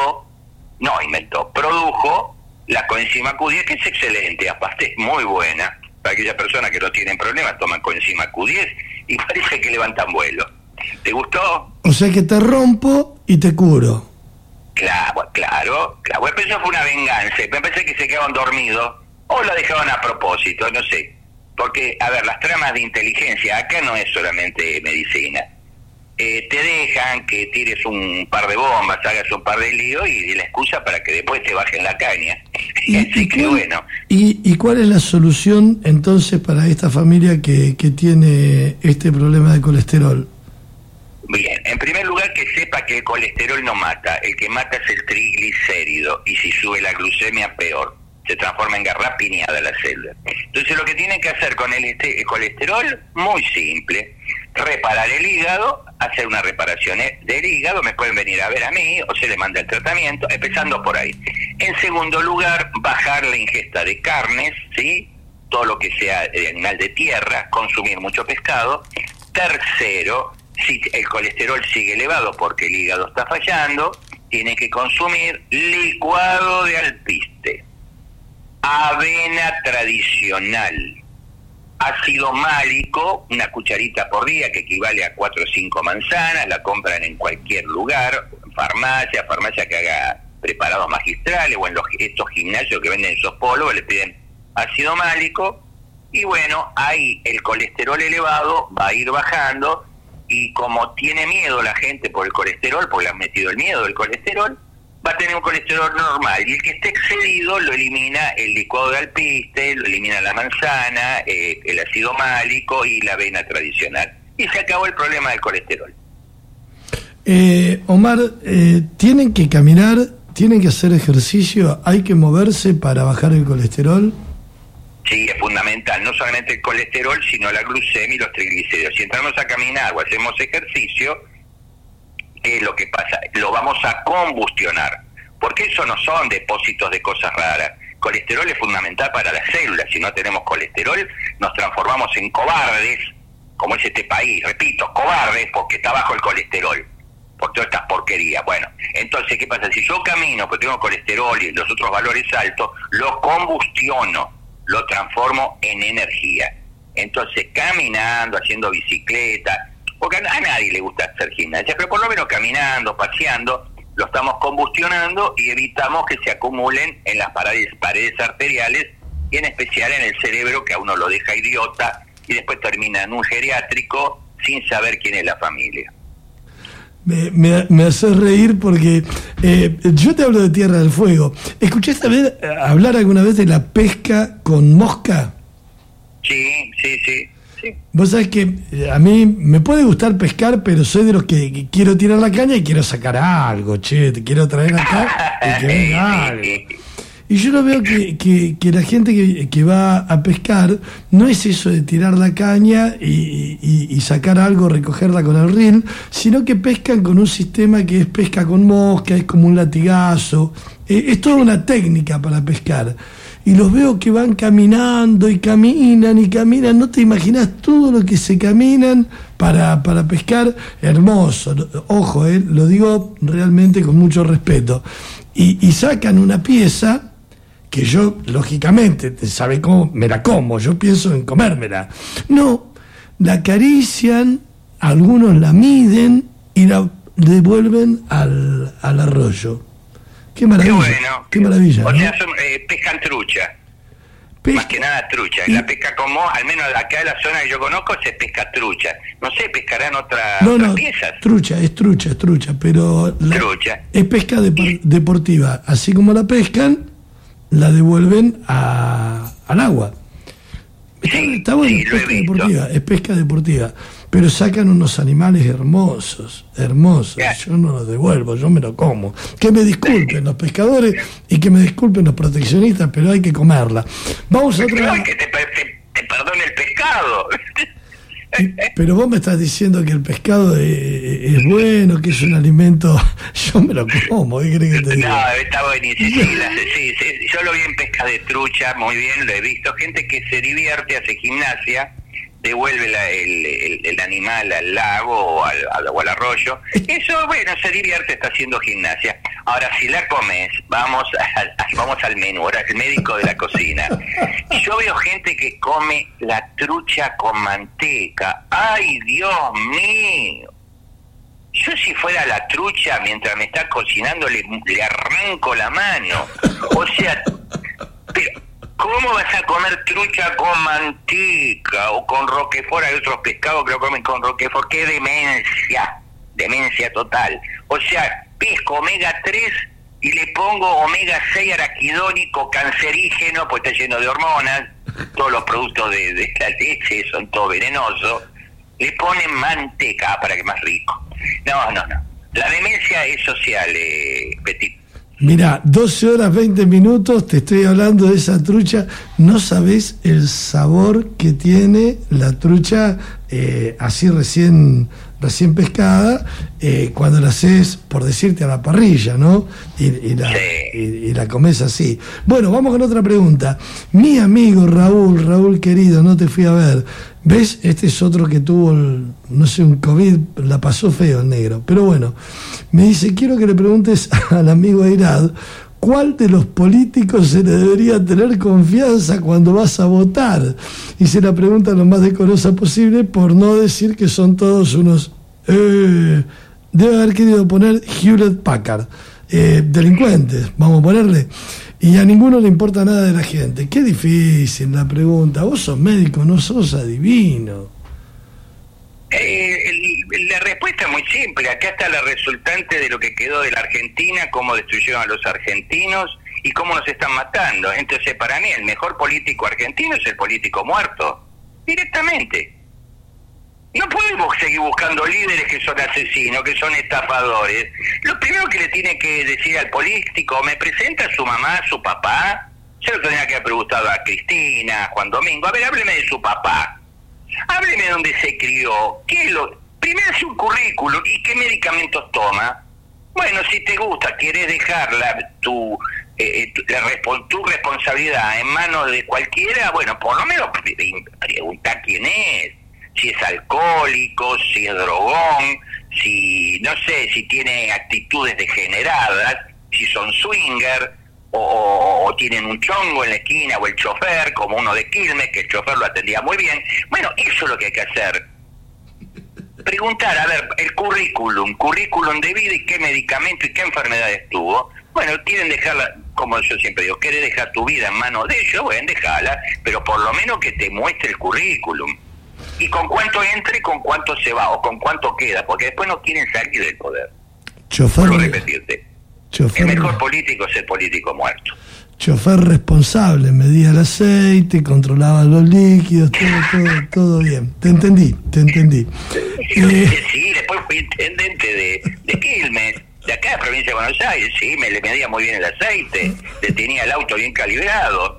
produjo la coenzima Q10, que es excelente, aparte es muy buena. Para aquellas personas que no tienen problemas, toman coenzima Q10 y parece que levantan vuelo. ¿Te gustó? O sea que te rompo y te curo. Claro. Pero eso fue una venganza. Me parece que se quedaron dormidos o lo dejaban a propósito, no sé. Porque, a ver, las tramas de inteligencia acá no es solamente medicina. Te dejan que tires un par de bombas, hagas un par de líos y la excusa para que después te bajen la caña. Así que bueno. ¿Y cuál es la solución entonces para esta familia que tiene este problema de colesterol? Bien, en primer lugar que sepa que el colesterol no mata, el que mata es el triglicérido, y si sube la glucemia peor, se transforma en garrapiñada la célula. Entonces lo que tienen que hacer con el colesterol, muy simple, reparar el hígado, hacer una reparación del hígado, me pueden venir a ver a mí o se le manda el tratamiento, empezando por ahí. En segundo lugar, bajar la ingesta de carnes, ¿sí? Todo lo que sea de animal de tierra, consumir mucho pescado. Tercero, si el colesterol sigue elevado porque el hígado está fallando, tiene que consumir licuado de alpiste, avena tradicional, ácido málico, una cucharita por día que equivale a 4 o 5 manzanas, la compran en cualquier lugar, farmacia que haga preparados magistrales o en estos gimnasios que venden esos polvos, le piden ácido málico y bueno, ahí el colesterol elevado va a ir bajando. Y como tiene miedo la gente por el colesterol, porque le han metido el miedo del colesterol, va a tener un colesterol normal. Y el que esté excedido lo elimina el licuado de alpiste, lo elimina la manzana, el ácido málico y la avena tradicional. Y se acabó el problema del colesterol. Omar, ¿tienen que caminar? ¿Tienen que hacer ejercicio? ¿Hay que moverse para bajar el colesterol? Sí, es fundamental, no solamente el colesterol, sino la glucemia y los triglicéridos. Si entramos a caminar o hacemos ejercicio, ¿qué es lo que pasa? Lo vamos a combustionar, porque eso no son depósitos de cosas raras. Colesterol es fundamental para las células. Si no tenemos colesterol, nos transformamos en cobardes, como es este país, repito, cobardes, porque está bajo el colesterol, por todas estas porquerías. Bueno, entonces, ¿qué pasa? Si yo camino, porque tengo colesterol y los otros valores altos, lo combustiono, lo transformo en energía. Entonces, caminando, haciendo bicicleta, porque a nadie le gusta hacer gimnasia, pero por lo menos caminando, paseando, lo estamos combustionando y evitamos que se acumulen en las paredes arteriales y en especial en el cerebro, que a uno lo deja idiota y después termina en un geriátrico sin saber quién es la familia. Me haces reír porque yo te hablo de Tierra del Fuego. ¿Escuchaste hablar alguna vez de la pesca con mosca? Sí. Vos sabés que a mí me puede gustar pescar, pero soy de los que quiero tirar la caña y quiero sacar algo, te quiero traer acá y que venga algo. Y yo lo veo que la gente que va a pescar no es eso de tirar la caña y sacar algo, recogerla con el reel, sino que pescan con un sistema que es pesca con mosca, es como un latigazo, es toda una técnica para pescar. Y los veo que van caminando y caminan y caminan, no te imaginas todo lo que se caminan para pescar, hermoso, ojo, lo digo realmente con mucho respeto, y sacan una pieza que yo, lógicamente, ¿sabe cómo? Me la como, yo pienso en comérmela. No, la acarician, algunos la miden y la devuelven al arroyo. Qué maravilla. Qué bueno. Qué maravilla. O ¿no? sea, pescan trucha. Más que nada trucha. Y la pesca como, al menos acá en la zona que yo conozco, se pesca trucha. No sé, pescarán otras piezas. Trucha, pero trucha. Es pesca deportiva. Así como la pescan, la devuelven al agua. Está bueno, sí, es pesca deportiva. Pero sacan unos animales hermosos. Yeah. Yo no los devuelvo, yo me lo como. Que me disculpen los pescadores y que me disculpen los proteccionistas, pero hay que comerla. Vamos a otra... Que te perdone el pescado. Pero vos me estás diciendo que el pescado es bueno, que es un alimento. Yo me lo como, ¿qué crees que te diga? No, está buenísimo. Sí, yo lo vi en pesca de trucha, muy bien, lo he visto. Gente que se divierte, hace gimnasia, devuelve el animal al lago o al arroyo. Eso, bueno, se divierte, está haciendo gimnasia. Ahora, si la comes, vamos al menú, ahora el médico de la cocina. Yo veo gente que come la trucha con manteca. ¡Ay, Dios mío! Yo si fuera la trucha, mientras me está cocinando, le arranco la mano. O sea, pero ¿cómo vas a comer trucha con manteca o con roquefort? Hay otros pescados que lo comen con roquefort. ¡Qué demencia total! O sea, pesco omega 3 y le pongo omega 6 araquidónico cancerígeno, pues está lleno de hormonas. Todos los productos de la leche son todos venenosos. Le ponen manteca para que más rico. No. La demencia es social, Petit. Mirá, 12 horas 20 minutos, te estoy hablando de esa trucha. No sabés el sabor que tiene la trucha así recién pescada, cuando la haces, por decirte, a la parrilla, ¿no? Y la comes así. Bueno, vamos con otra pregunta. Mi amigo Raúl querido, no te fui a ver. ¿Ves? Este es otro que tuvo, un COVID, la pasó feo el negro. Pero bueno, me dice, quiero que le preguntes al amigo Airad, ¿cuál de los políticos se le debería tener confianza cuando vas a votar? Y se la pregunta lo más decorosa posible, por no decir que son todos unos... debe haber querido poner Hewlett Packard. Delincuentes, vamos a ponerle. Y a ninguno le importa nada de la gente. Qué difícil la pregunta. Vos sos médico, no sos adivino. La respuesta es muy simple. Acá está la resultante de lo que quedó de la Argentina, cómo destruyeron a los argentinos y cómo nos están matando. Entonces, para mí, el mejor político argentino es el político muerto. Directamente. No podemos seguir buscando líderes que son asesinos, que son estafadores. Lo primero que le tiene que decir al político, ¿me presenta a su mamá, a su papá? Yo lo tenía que haber preguntado a Cristina, a Juan Domingo. A ver, hábleme de su papá. Hábleme de dónde se crió. Primero hace un currículum y qué medicamentos toma. Bueno, si te gusta, quieres dejar tu responsabilidad en manos de cualquiera, bueno, por lo menos pregunta quién es. Si es alcohólico, si es drogón, si no sé, si tiene actitudes degeneradas, si son swinger o tienen un chongo en la esquina, o el chofer, como uno de Quilmes, que el chofer lo atendía muy bien. Bueno, eso es lo que hay que hacer. Preguntar, a ver, el currículum de vida y qué medicamento y qué enfermedades tuvo. Bueno, quieren dejarla, como yo siempre digo, querés dejar tu vida en manos de ellos, bueno, déjala, pero por lo menos que te muestre el currículum. Y con cuánto entra y con cuánto se va, o con cuánto queda, porque después no quieren salir del poder. Vuelvo a repetirte. El mejor político es el político muerto. Chofer responsable, medía el aceite, controlaba los líquidos, todo bien. Te entendí. Sí, después fui intendente de Quilmes. de acá de provincia de Buenos Aires, sí, le medía muy bien el aceite, le tenía el auto bien calibrado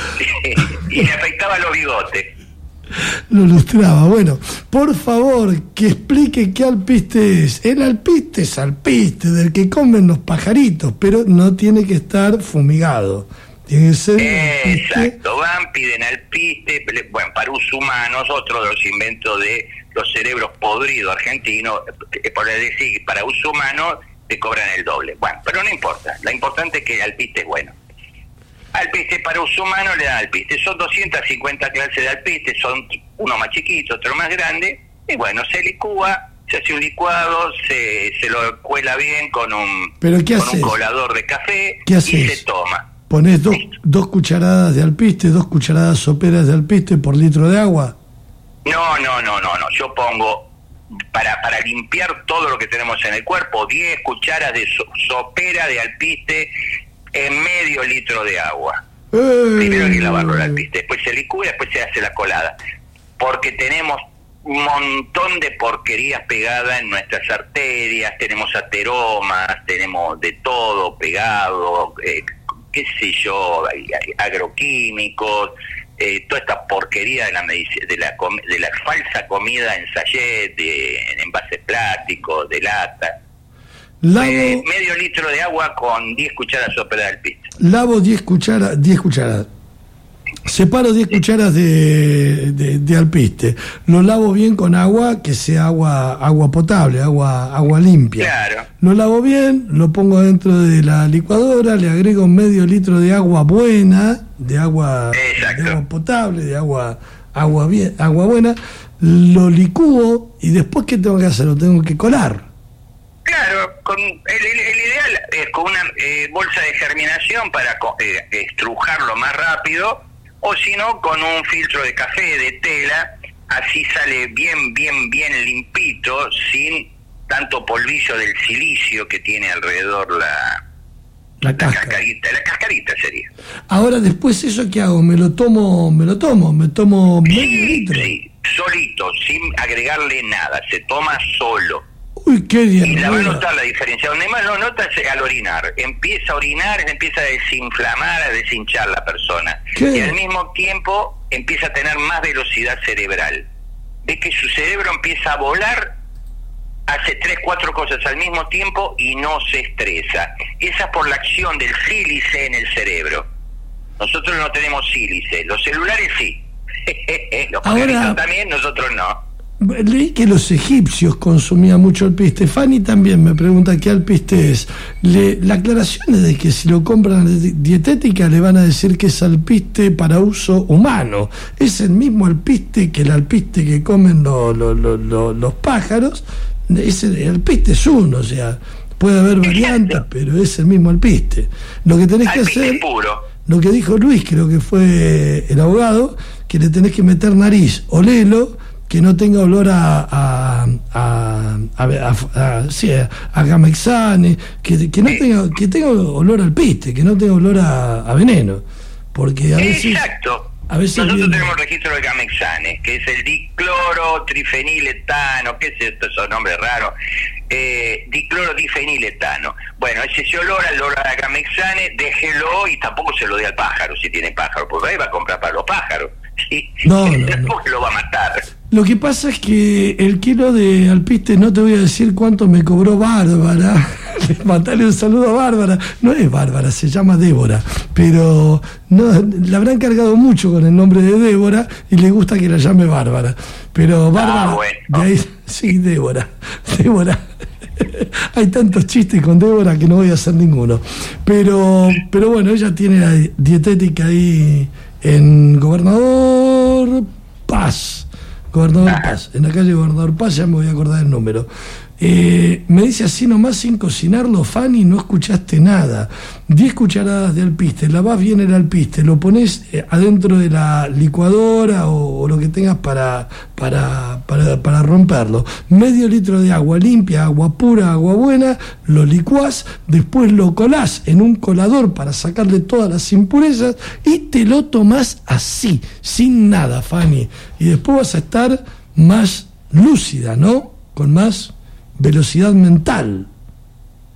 y le afeitaba los bigotes. Lo lustraba. Bueno, por favor, que explique qué alpiste es. El alpiste es alpiste, del que comen los pajaritos, pero no tiene que estar fumigado. Tiene que ser exacto, van, piden alpiste. Bueno, para uso humano, otro de los inventos de los cerebros podridos argentinos, por decir, para uso humano te cobran el doble. Bueno, pero no importa, lo importante es que el alpiste es bueno. Alpiste para uso humano le dan alpiste. Son 250 clases de alpiste, son uno más chiquito, otro más grande, y bueno, se licúa, se hace un licuado, se lo cuela bien con un colador de café y se toma. ¿Ponés dos cucharadas de alpiste, 2 cucharadas soperas de alpiste por litro de agua? No. Yo pongo, para limpiar todo lo que tenemos en el cuerpo, 10 cucharas de sopera de alpiste en medio litro de agua. Primero hay que lavarlo el alpiste, después se licúa, después se hace la colada, porque tenemos un montón de porquerías pegadas en nuestras arterias, tenemos ateromas, tenemos de todo pegado, qué sé yo, hay agroquímicos, toda esta porquería de la medicina, de la falsa comida en sachet, en envases plásticos, de lata. Medio litro de agua con 10 cucharas sopera de alpiste. Lavo 10 cucharadas. Separo 10 cucharas de alpiste. Lo lavo bien con agua, que sea agua potable, agua limpia. Claro. Lo lavo bien, lo pongo dentro de la licuadora, le agrego medio litro de agua buena, de agua potable, de agua buena, lo licúo y después ¿qué tengo que hacer? Lo tengo que colar. Claro, el ideal es con una bolsa de germinación para estrujarlo más rápido, o si no, con un filtro de café, de tela, así sale bien limpito, sin tanto polvillo del silicio que tiene alrededor la cascarita sería. Ahora, después, ¿eso qué hago? ¿Me tomo medio litro? Sí, solito, sin agregarle nada, se toma solo. Uy, qué y la va a notar la diferencia. Donde más lo nota es al orinar. Empieza a orinar, empieza a desinflamar, a deshinchar la persona. ¿Qué? Y al mismo tiempo empieza a tener más velocidad cerebral. Ve que su cerebro empieza a volar, hace 3-4 cosas al mismo tiempo y no se estresa. Esa es por la acción del sílice en el cerebro. Nosotros no tenemos sílice. Los celulares sí. Los pajaritos también, nosotros no. Leí que los egipcios consumían mucho alpiste. Fanny también me pregunta qué alpiste es. La aclaración es de que si lo compran en dietética le van a decir que es alpiste para uso humano. Es el mismo alpiste que el alpiste que comen los pájaros. El alpiste es uno, o sea, puede haber variantes, pero es el mismo alpiste. Lo que tenés que hacer, puro. Lo que dijo Luis, creo que fue el abogado, que le tenés que meter nariz, olelo, que no tenga olor a Gamexane, que tenga olor al piste, que no tenga olor a veneno, porque a veces nosotros tenemos registro de Gamexane, que es el dicloro-trifeniletano, ¿qué es esto? Esos nombres raros. Dicloro-difeniletano. Bueno, ese olor a Gamexane, déjelo y tampoco se lo dé al pájaro si tiene pájaro, porque ahí va a comprar para los pájaros. ¿Sí? No. Lo va a matar. Lo que pasa es que el kilo de alpiste, no te voy a decir cuánto me cobró Bárbara. Mandarle un saludo a Bárbara. No es Bárbara, se llama Débora. Pero no, la habrán cargado mucho con el nombre de Débora y le gusta que la llame Bárbara. Pero Bárbara, bueno. De ahí, sí, Débora. Hay tantos chistes con Débora que no voy a hacer ninguno. Pero bueno, ella tiene la dietética ahí en Gobernador Paz, en la calle Gobernador Paz, ya me voy a acordar el número. Me dice así nomás, sin cocinarlo, Fanny, no escuchaste nada. 10 cucharadas de alpiste, lavás bien el alpiste, lo pones adentro de la licuadora o lo que tengas para romperlo. Medio litro de agua limpia, agua pura, agua buena, lo licuás, después lo colás en un colador para sacarle todas las impurezas y te lo tomás así, sin nada, Fanny. Y después vas a estar más lúcida, ¿no? Con más velocidad mental.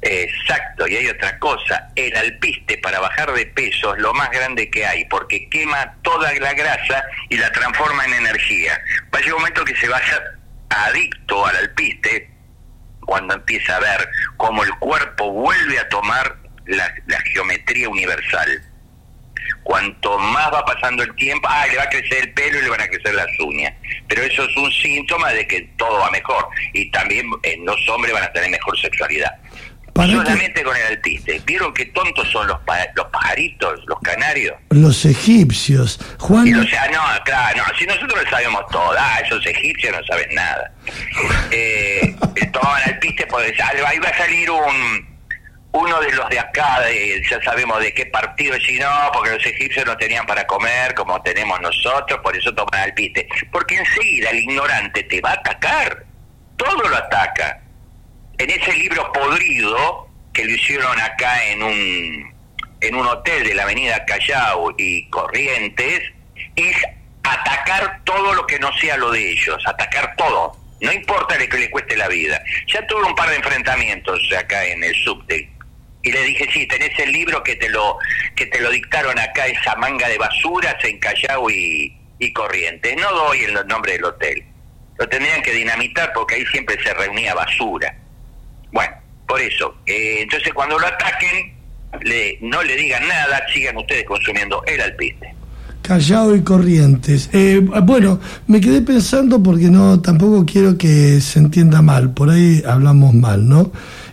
Exacto, y hay otra cosa, el alpiste para bajar de peso es lo más grande que hay, porque quema toda la grasa y la transforma en energía. Va a llegar un momento que se va a ser adicto al alpiste cuando empieza a ver cómo el cuerpo vuelve a tomar la geometría universal. Cuanto más va pasando el tiempo, le va a crecer el pelo y le van a crecer las uñas. Pero eso es un síntoma de que todo va mejor. Y también los hombres van a tener mejor sexualidad. Solamente con el alpiste. ¿Vieron qué tontos son los pajaritos, los canarios? Los egipcios. Juan... claro, si nosotros lo sabemos todo. Esos egipcios no saben nada. Tomaban alpiste porque ahí va a salir uno de los de acá, ya sabemos de qué partido, si no, porque los egipcios no tenían para comer como tenemos nosotros, por eso toman alpiste. Porque enseguida el ignorante te va a atacar, todo lo ataca. En ese libro podrido, que lo hicieron acá en un hotel de la avenida Callao y Corrientes, es atacar todo lo que no sea lo de ellos, atacar todo. No importa lo que le cueste la vida. Ya tuve un par de enfrentamientos acá en el subte. Y le dije, sí, tenés el libro que te lo dictaron acá, esa manga de basuras en Callao y Corrientes. No doy el nombre del hotel. Lo tendrían que dinamitar porque ahí siempre se reunía basura. Bueno, por eso. Entonces cuando lo ataquen, no le digan nada, sigan ustedes consumiendo el alpiste. Callao y Corrientes. Bueno, me quedé pensando porque tampoco quiero que se entienda mal. Por ahí hablamos mal, ¿no?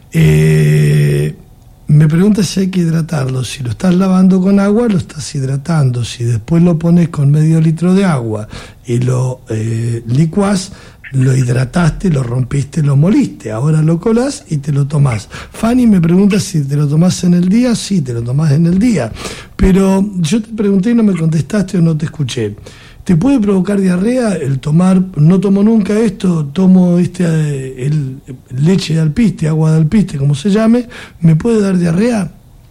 Me pregunta si hay que hidratarlo. Si lo estás lavando con agua, lo estás hidratando. Si después lo pones con medio litro de agua y lo licuás, lo hidrataste, lo rompiste, lo moliste. Ahora lo colás y te lo tomás. Fanny me pregunta si te lo tomás en el día. Sí, te lo tomás en el día. Pero yo te pregunté y no me contestaste o no te escuché. ¿Te puede provocar diarrea el tomar? No tomo nunca esto, tomo leche de alpiste, agua de alpiste, como se llame. ¿Me puede dar diarrea?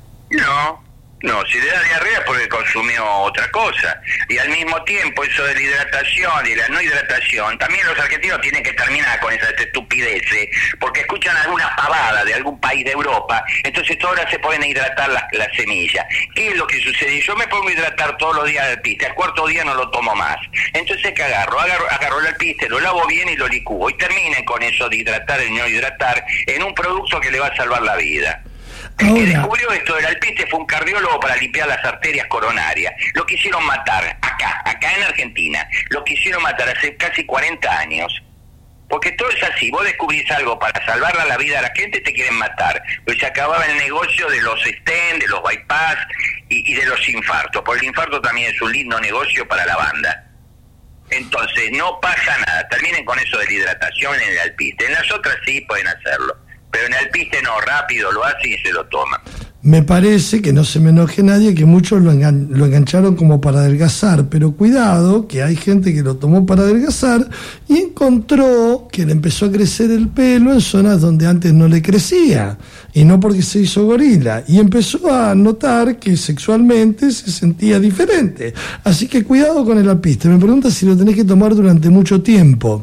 No, si le da diarrea es porque consumió otra cosa. Y al mismo tiempo eso de la hidratación y la no hidratación, también los argentinos tienen que terminar con esas estupideces, porque escuchan alguna pavada de algún país de Europa, entonces ahora se pueden hidratar las semillas. ¿Qué es lo que sucede? Yo me pongo a hidratar todos los días de alpiste, al cuarto día no lo tomo más. Entonces ¿qué agarro el alpiste, lo lavo bien y lo licúo. Y terminen con eso de hidratar y no hidratar en un producto que le va a salvar la vida. El que descubrió esto del alpiste fue un cardiólogo para limpiar las arterias coronarias. Lo quisieron matar acá en Argentina. Lo quisieron matar hace casi 40 años. Porque todo es así. Vos descubrís algo para salvarle la vida a la gente, te quieren matar. Pues se acababa el negocio de los stents, de los bypass y de los infartos. Porque el infarto también es un lindo negocio para la banda. Entonces, no pasa nada. Terminen con eso de la hidratación en el alpiste. En las otras sí pueden hacerlo. Pero en el alpiste no, rápido lo hace y se lo toma. Me parece, que no se me enoje nadie, que muchos lo engancharon como para adelgazar, pero cuidado, que hay gente que lo tomó para adelgazar y encontró que le empezó a crecer el pelo en zonas donde antes no le crecía, y no porque se hizo gorila, y empezó a notar que sexualmente se sentía diferente. Así que cuidado con el alpiste. Me pregunta si lo tenés que tomar durante mucho tiempo.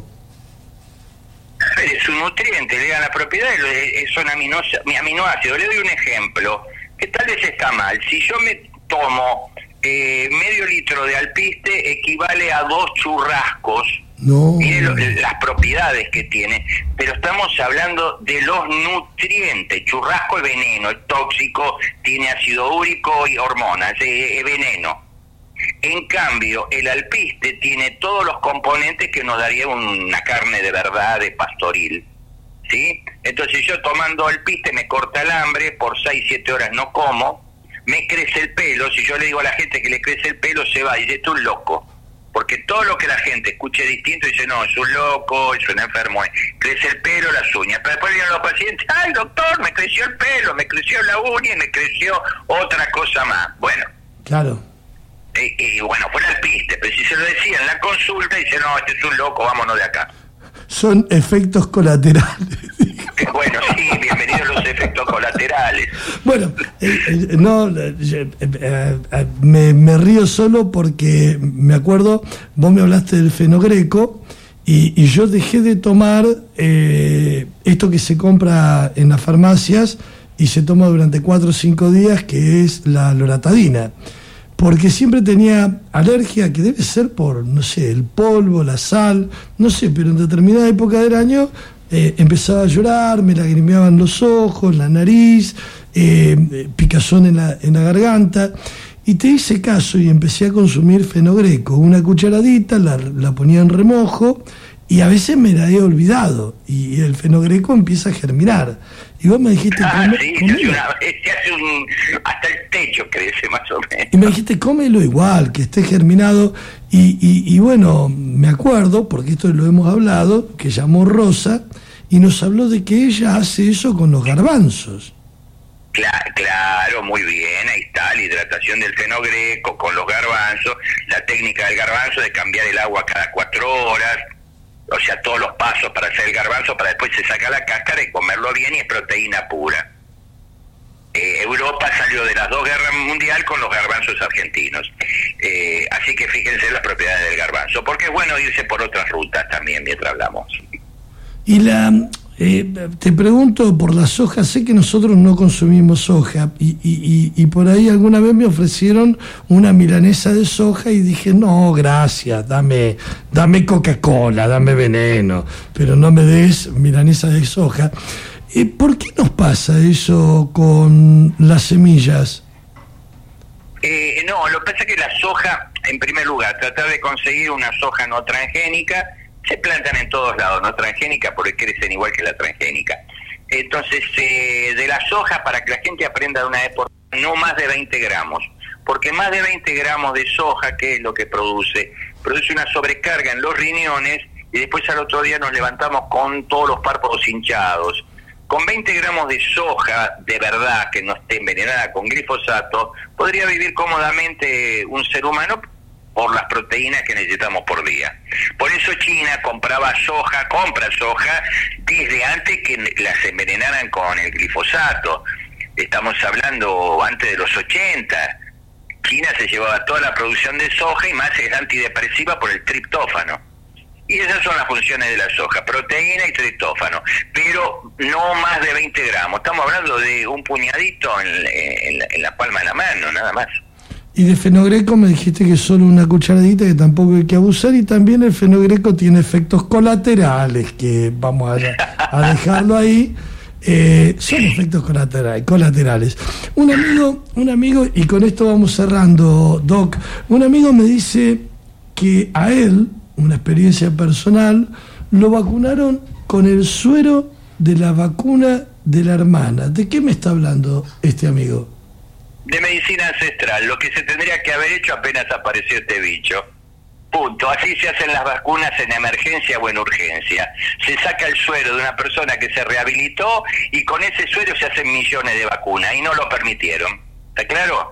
Es un nutriente, le dan la propiedad, son aminoácidos. Le doy un ejemplo, que tal vez está mal. Si yo me tomo medio litro de alpiste, equivale a 2 churrascos. No. Miren las propiedades que tiene, pero estamos hablando de los nutrientes. Churrasco es veneno, es tóxico, tiene ácido úrico y hormonas, es veneno. En cambio, el alpiste tiene todos los componentes que nos daría una carne de verdad, de pastoril, ¿sí? Entonces yo tomando alpiste me corta el hambre, por 6-7 horas no como, me crece el pelo. Si yo le digo a la gente que le crece el pelo, se va y dice, esto es un loco. Porque todo lo que la gente escuche distinto dice, no, es un loco, es un enfermo, crece el pelo, las uñas. Pero después vienen los pacientes, ay doctor, me creció el pelo, me creció la uña y me creció otra cosa más. Bueno. Claro. Y bueno, fue el alpiste, pero si se lo decía en la consulta, dice, no, este es un loco, vámonos de acá. Son efectos colaterales. Bueno, sí, bienvenidos los efectos colaterales. Bueno, me río solo porque me acuerdo, vos me hablaste del fenogreco y yo dejé de tomar esto que se compra en las farmacias, y se toma durante 4 o 5 días, que es la loratadina, porque siempre tenía alergia, que debe ser por, no sé, el polvo, la sal, no sé, pero en determinada época del año empezaba a llorar, me lagrimeaban los ojos, la nariz, picazón en la garganta, y te hice caso y empecé a consumir fenogreco, una cucharadita, la ponía en remojo, y a veces me la he olvidado, y el fenogreco empieza a germinar. Y vos me dijiste... hasta el techo crece más o menos. Y me dijiste, cómelo igual, que esté germinado. Y bueno, me acuerdo, porque esto lo hemos hablado, que llamó Rosa, y nos habló de que ella hace eso con los garbanzos. Claro, muy bien, ahí está, la hidratación del fenogreco con los garbanzos, la técnica del garbanzo de cambiar el agua cada 4 horas, o sea, todos los pasos para hacer el garbanzo, para después se saca la cáscara y comerlo bien, y es proteína pura. Europa salió de las 2 guerras mundiales con los garbanzos argentinos, así que fíjense las propiedades del garbanzo, porque es bueno irse por otras rutas también mientras hablamos. Y te pregunto por la soja, sé que nosotros no consumimos soja, y por ahí alguna vez me ofrecieron una milanesa de soja y dije, no, gracias, dame Coca-Cola, dame veneno, pero no me des milanesa de soja. ¿Por qué nos pasa eso con las semillas? No, lo que pasa es que la soja, en primer lugar, tratar de conseguir una soja no transgénica. Se plantan en todos lados, no transgénica, porque crecen igual que la transgénica. Entonces, de la soja, para que la gente aprenda de una vez por no más de 20 gramos, porque más de 20 gramos de soja, ¿qué es lo que produce? Produce una sobrecarga en los riñones, y después al otro día nos levantamos con todos los párpados hinchados. Con 20 gramos de soja, de verdad, que no esté envenenada con glifosato, podría vivir cómodamente un ser humano, por las proteínas que necesitamos por día. Por eso China compra soja desde antes que las envenenaran con el glifosato. Estamos hablando antes de los 80. China se llevaba toda la producción de soja, y más es antidepresiva por el triptófano. Y esas son las funciones de la soja, proteína y triptófano, pero no más de 20 gramos. Estamos hablando de un puñadito en la palma de la mano, nada más. Y de fenogreco me dijiste que solo una cucharadita, que tampoco hay que abusar, y también el fenogreco tiene efectos colaterales, que vamos a dejarlo ahí, son efectos colaterales. Un amigo, y con esto vamos cerrando, Doc, un amigo me dice que a él, una experiencia personal, lo vacunaron con el suero de la vacuna de la hermana. ¿De qué me está hablando este amigo? De medicina ancestral, lo que se tendría que haber hecho apenas apareció este bicho. Punto. Así se hacen las vacunas en emergencia o en urgencia. Se saca el suero de una persona que se rehabilitó, y con ese suero se hacen millones de vacunas, y no lo permitieron. ¿Está claro?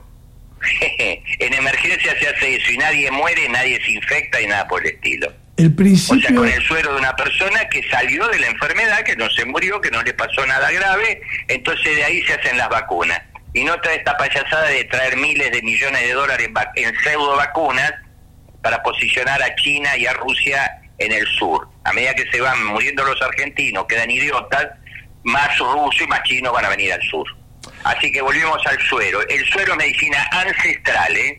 En emergencia se hace eso, y nadie muere, nadie se infecta y nada por el estilo. El principio... O sea, con el suero de una persona que salió de la enfermedad, que no se murió, que no le pasó nada grave, entonces de ahí se hacen las vacunas. Y no trae esta payasada de traer miles de millones de dólares en pseudo vacunas para posicionar a China y a Rusia en el sur. A medida que se van muriendo los argentinos, quedan idiotas, más rusos y más chinos van a venir al sur. Así que volvemos al suero. El suero es medicina ancestral, ¿eh?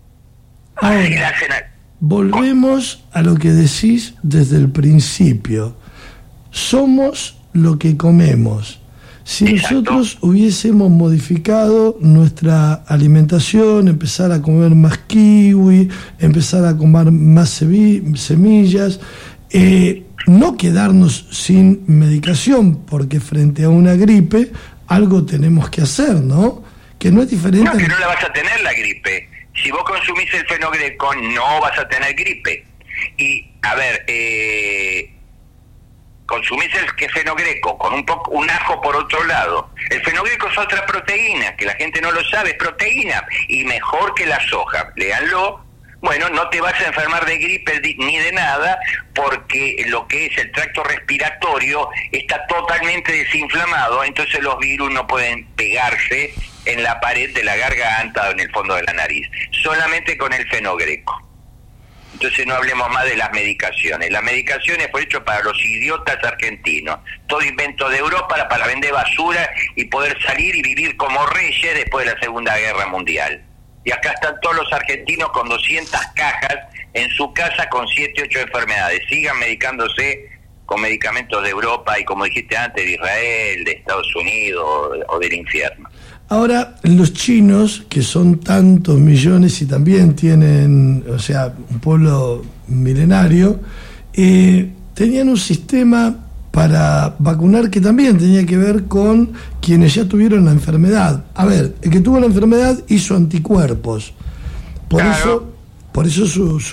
Ahora, volvemos a lo que decís desde el principio. Somos lo que comemos. Si Exacto. Nosotros hubiésemos modificado nuestra alimentación, empezar a comer más kiwi, empezar a comer más semillas, no quedarnos sin medicación, porque frente a una gripe algo tenemos que hacer, ¿no? Que no es diferente... No, que no la vas a tener la gripe. Si vos consumís el fenogreco, no vas a tener gripe. Y, a ver, consumís el fenogreco con un ajo por otro lado. El fenogreco es otra proteína, que la gente no lo sabe, es proteína, y mejor que la soja. Léanlo. Bueno, no te vas a enfermar de gripe ni de nada, porque lo que es el tracto respiratorio está totalmente desinflamado, entonces los virus no pueden pegarse en la pared de la garganta o en el fondo de la nariz, solamente con el fenogreco. entonces no hablemos más de las medicaciones. Las medicaciones fue hecho para los idiotas argentinos, todo invento de Europa para vender basura y poder salir y vivir como reyes después de la Segunda Guerra Mundial. Y acá están todos los argentinos con 200 cajas en su casa con 7, 8 enfermedades. Sigan medicándose con medicamentos de Europa y, como dijiste antes, de Israel, de Estados Unidos o del infierno. Ahora, los chinos, que son tantos millones y también tienen, o sea, un pueblo milenario, tenían un sistema para vacunar que también tenía que ver con quienes ya tuvieron la enfermedad. A ver, el que tuvo la enfermedad hizo anticuerpos. Por eso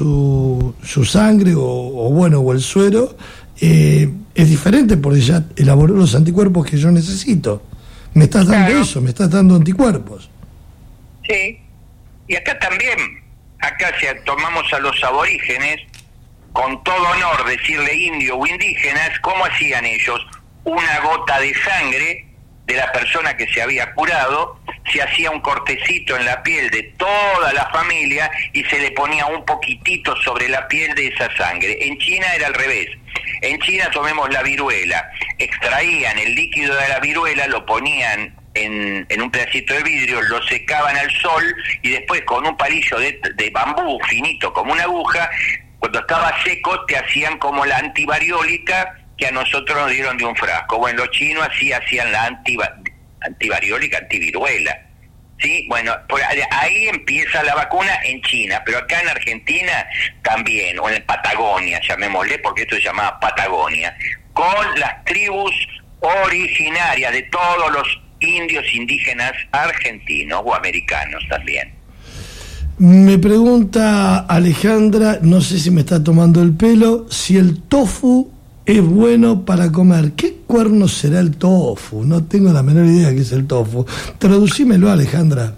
su sangre o el suero es diferente, porque ya elaboró los anticuerpos que yo necesito. Me estás dando eso, me estás dando anticuerpos. Sí, y acá también, si tomamos a los aborígenes, con todo honor decirle indio o indígenas, ¿cómo hacían ellos? Una gota de sangre de la persona que se había curado, se hacía un cortecito en la piel de toda la familia y se le ponía un poquitito sobre la piel de esa sangre. En China era al revés. En China, tomemos la viruela, extraían el líquido de la viruela, lo ponían en un pedacito de vidrio, lo secaban al sol y después con un palillo de bambú finito como una aguja, cuando estaba seco te hacían como la antivariólica que a nosotros nos dieron de un frasco. Bueno, los chinos así hacían la antivariólica, antiviruela. Sí, bueno, ahí empieza la vacuna en China, pero acá en Argentina también, o en Patagonia, llamémosle, porque esto se llamaba Patagonia, con las tribus originarias de todos los indios indígenas argentinos o americanos también. Me pregunta Alejandra, no sé si me está tomando el pelo, si el tofu es bueno para comer. ¿Qué cuernos será el tofu? No tengo la menor idea qué es el tofu. Traducímelo, Alejandra.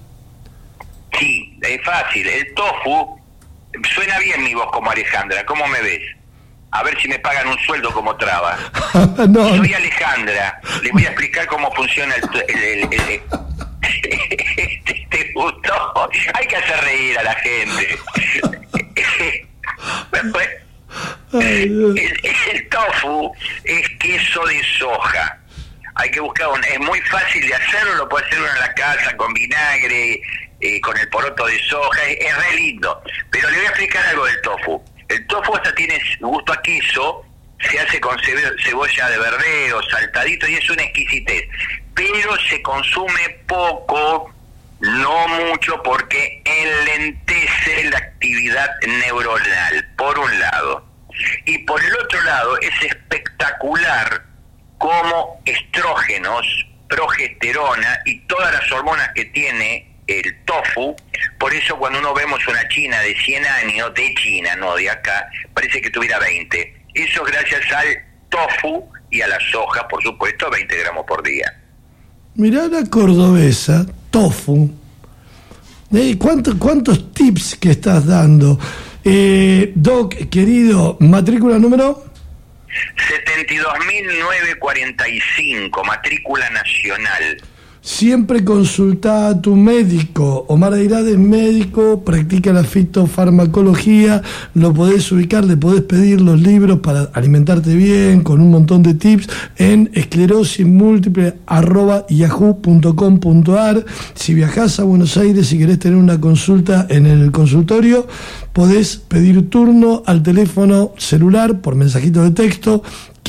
Sí, es fácil. El tofu, suena bien mi voz como Alejandra. ¿Cómo me ves? A ver si me pagan un sueldo como traba. No, soy Alejandra. Le voy a explicar cómo funciona el ¿Te gustó? Hay que hacer reír a la gente. El tofu es queso de soja. Hay que buscar es muy fácil de hacerlo, lo puede hacer uno en la casa con vinagre, con el poroto de soja, es re lindo. Pero le voy a explicar algo del tofu. El tofu hasta tiene gusto a queso, se hace con cebolla de verdeo, saltadito, y es una exquisitez. Pero se consume poco, no mucho, porque enlentece la actividad neuronal, por un lado. Y por el otro lado, es espectacular cómo estrógenos, progesterona y todas las hormonas que tiene el tofu, por eso cuando uno vemos una china de 100 años, de China, no de acá, parece que tuviera 20. Eso gracias al tofu y a la soja, por supuesto, 20 gramos por día. Mirá la cordobesa, tofu. ¿Cuántos tips que estás dando? Doc, querido, matrícula número 72.945, matrícula nacional. Siempre consulta a tu médico. Omar Airad es médico, practica la fitofarmacología, lo podés ubicar, le podés pedir los libros para alimentarte bien, con un montón de tips, en esclerosimúltiple@yahoo.com.ar. Si viajás a Buenos Aires y querés tener una consulta en el consultorio, podés pedir turno al teléfono celular por mensajito de texto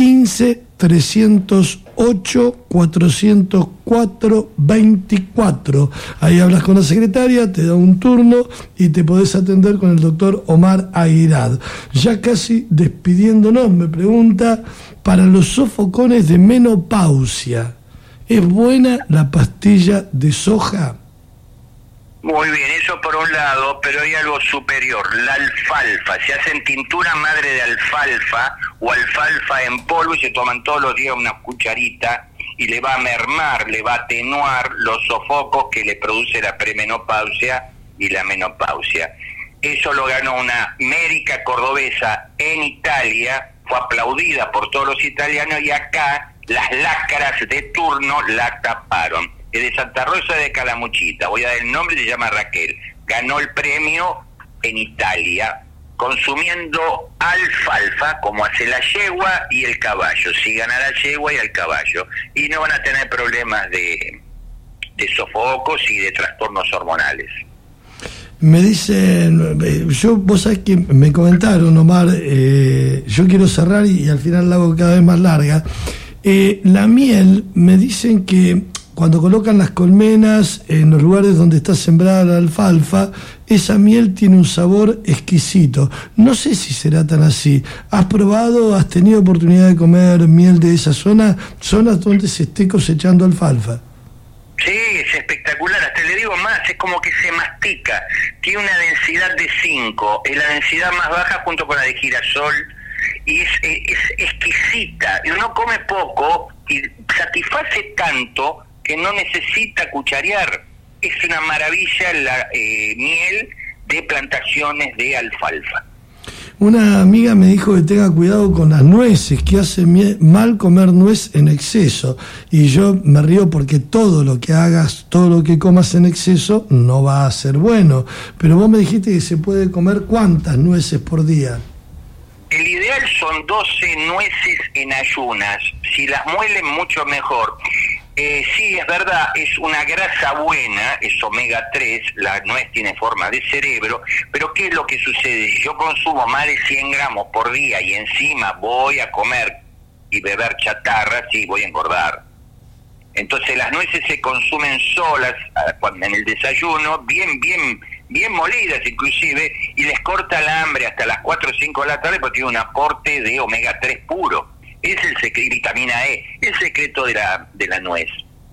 15-308-404-24. Ahí hablas con la secretaria, te da un turno y te podés atender con el doctor Omar Airad. Ya casi despidiéndonos, me pregunta, para los sofocones de menopausia, ¿es buena la pastilla de soja? Muy bien, eso por un lado, pero hay algo superior, la alfalfa. Se hacen tintura madre de alfalfa o alfalfa en polvo y se toman todos los días una cucharita y le va a mermar, le va a atenuar los sofocos que le produce la premenopausia y la menopausia. Eso lo ganó una médica cordobesa en Italia, fue aplaudida por todos los italianos y acá las lácaras de turno la taparon. Es de Santa Rosa de Calamuchita, voy a dar el nombre, se llama Raquel, ganó el premio en Italia consumiendo alfalfa, como hace la yegua y el caballo. Sigan a la yegua y al caballo, y no van a tener problemas de sofocos y de trastornos hormonales. Me dicen, vos sabés que me comentaron, Omar, yo quiero cerrar y al final la hago cada vez más larga. La miel, me dicen que cuando colocan las colmenas en los lugares donde está sembrada la alfalfa, esa miel tiene un sabor exquisito. No sé si será tan así. ¿Has probado, has tenido oportunidad de comer miel de esa zona, zonas donde se esté cosechando alfalfa? Sí, es espectacular, hasta le digo más, es como que se mastica, tiene una densidad de 5, es la densidad más baja junto con la de girasol, y es exquisita, y uno come poco y satisface tanto que no necesita cucharear. Es una maravilla la miel de plantaciones de alfalfa. Una amiga me dijo que tenga cuidado con las nueces, que hace mal comer nuez en exceso. Y yo me río porque todo lo que hagas, todo lo que comas en exceso no va a ser bueno. Pero vos me dijiste que se puede comer ¿cuántas nueces por día? El ideal son 12 nueces en ayunas. Si las muelen, mucho mejor. Sí, es verdad, es una grasa buena, es omega 3, la nuez tiene forma de cerebro, pero ¿qué es lo que sucede? Si yo consumo más de 100 gramos por día y encima voy a comer y beber chatarra, sí, voy a engordar. Entonces las nueces se consumen solas en el desayuno, bien molidas inclusive, y les corta el hambre hasta las 4 o 5 de la tarde porque tiene un aporte de omega 3 puro. Es el secreto, vitamina E, el secreto de la nuez.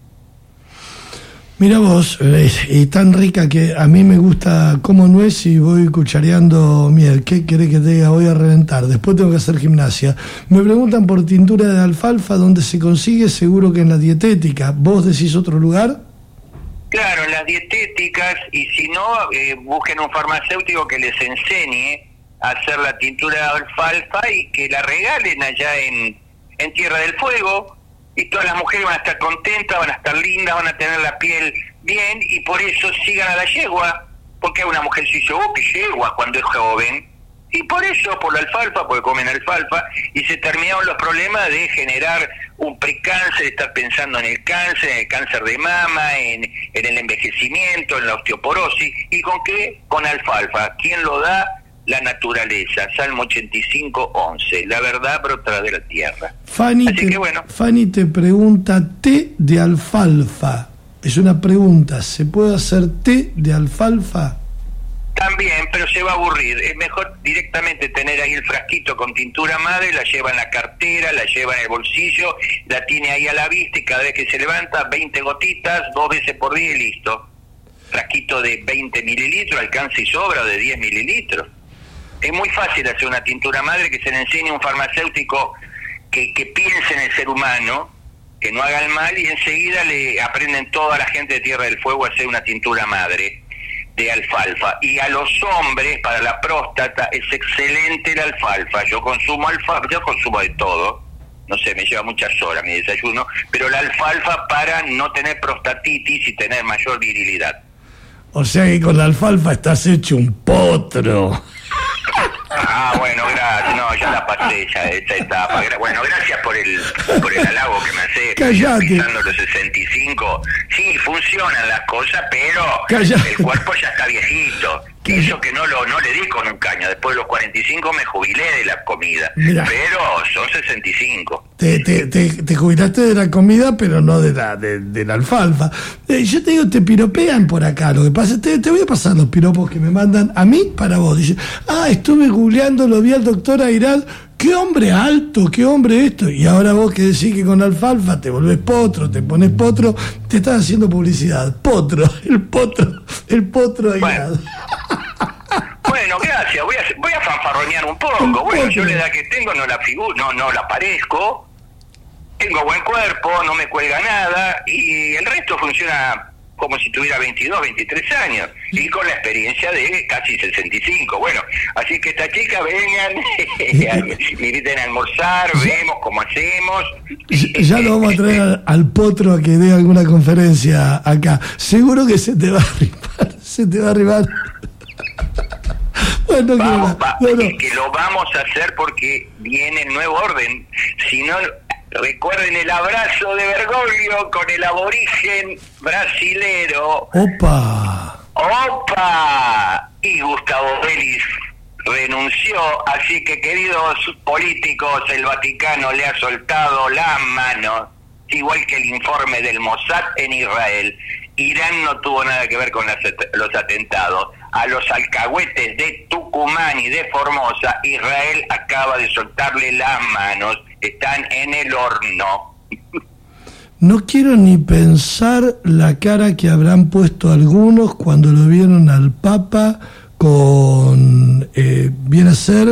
Mira vos, y tan rica que a mí me gusta como nuez y voy cuchareando miel. ¿Qué querés que te diga? Voy a reventar. Después tengo que hacer gimnasia. Me preguntan por tintura de alfalfa, ¿dónde se consigue? Seguro que en la dietética. ¿Vos decís otro lugar? Claro, en las dietéticas, y si no, busquen un farmacéutico que les enseñe a hacer la tintura de alfalfa y que la regalen allá en Tierra del Fuego, y todas las mujeres van a estar contentas, van a estar lindas, van a tener la piel bien, y por eso sigan a la yegua, porque una mujer se dice, oh, que yegua cuando es joven, y por eso, por la alfalfa, porque comen alfalfa, y se terminaron los problemas de generar un precáncer, de estar pensando en el cáncer de mama, en el envejecimiento, en la osteoporosis. ¿Y con qué? Con alfalfa. ¿Quién lo da? La naturaleza. Salmo 85:11. La verdad brotará de la tierra. Fanny te pregunta, té de alfalfa. Es una pregunta, ¿se puede hacer té de alfalfa? También, pero se va a aburrir. Es mejor directamente tener ahí el frasquito con tintura madre, la lleva en la cartera, la lleva en el bolsillo, la tiene ahí a la vista, y cada vez que se levanta, 20 gotitas, 2 veces por día y listo. Frasquito de 20 mililitros, alcanza y sobra, de 10 mililitros. Es muy fácil hacer una tintura madre, que se le enseñe a un farmacéutico que piense en el ser humano, que no haga el mal, y enseguida le aprenden toda la gente de Tierra del Fuego a hacer una tintura madre de alfalfa. Y a los hombres, para la próstata, es excelente la alfalfa. Yo consumo de todo, no sé, me lleva muchas horas mi desayuno, pero la alfalfa para no tener prostatitis y tener mayor virilidad. O sea que con la alfalfa estás hecho un potro. Ah, bueno, gracias. No, ya la pasé esa etapa. Bueno, gracias por el halago que me hace. Callate. Pisando los 65. Sí, funcionan las cosas, pero Callate. El cuerpo ya está viejito. Eso que no le di con un caño. Después de los 45 me jubilé de la comida. Mirá. Pero son 65. Te jubilaste de la comida, pero no de la alfalfa. Yo te digo, te piropean por acá. Lo que pasa es que te voy a pasar los piropos que me mandan a mí para vos. Dice, estuve googleando, lo vi al doctor Airad. Qué hombre alto, qué hombre esto. Y ahora vos que decís que con alfalfa te volvés potro, te pones potro, te estás haciendo publicidad. Potro Airad. Bueno, gracias. Voy a fanfarronear un poco. Bueno, yo la edad que tengo no la parezco. Tengo buen cuerpo, no me cuelga nada, y el resto funciona como si tuviera 22, 23 años, y con la experiencia de casi 65. Bueno, así que esta chica, vengan, me inviten a almorzar, vemos cómo hacemos. Ya lo vamos a traer al potro a que dé alguna conferencia acá. Seguro que se te va a arribar. Bueno, no, vamos, no. Es que lo vamos a hacer porque viene el nuevo orden. Si no, recuerden el abrazo de Bergoglio con el aborigen brasilero. ¡Opa! Y Gustavo Vélez renunció, así que, queridos políticos, el Vaticano le ha soltado las manos, igual que el informe del Mossad en Israel. Irán no tuvo nada que ver con los atentados. A los alcahuetes de Tucumán y de Formosa, Israel acaba de soltarle las manos. Están en el horno. No quiero ni pensar la cara que habrán puesto algunos cuando lo vieron al Papa con, viene a ser,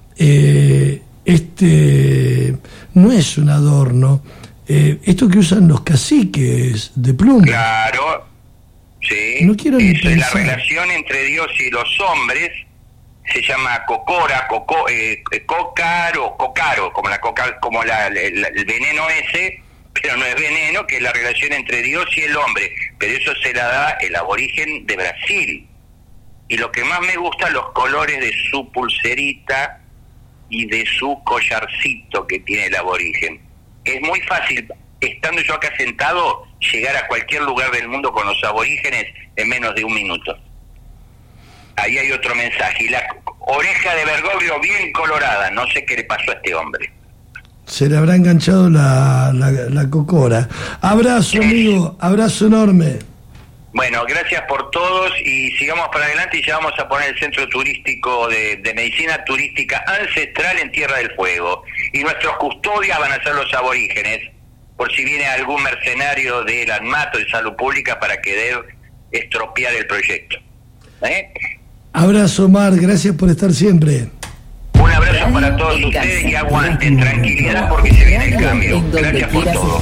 no es un adorno, esto que usan los caciques de pluma. Claro, sí. No quiero ni pensar. La relación entre Dios y los hombres se llama cocora, cocaro, como el veneno ese, pero no es veneno, que es la relación entre Dios y el hombre. Pero eso se la da el aborigen de Brasil. Y lo que más me gusta, los colores de su pulserita y de su collarcito que tiene el aborigen. Es muy fácil, estando yo acá sentado, llegar a cualquier lugar del mundo con los aborígenes en menos de un minuto. Ahí hay otro mensaje. Y la oreja de Bergoglio bien colorada. No sé qué le pasó a este hombre. Se le habrá enganchado la cocora. Abrazo, amigo. Abrazo enorme. Bueno, gracias por todos y sigamos para adelante y ya vamos a poner el centro turístico de medicina turística ancestral en Tierra del Fuego. Y nuestros custodias van a ser los aborígenes, por si viene algún mercenario del ANMAT de Salud Pública para querer estropear el proyecto. Abrazo, Omar, gracias por estar siempre. Un abrazo para todos ustedes y aguanten, tranquilidad porque se viene el cambio. Gracias por todo.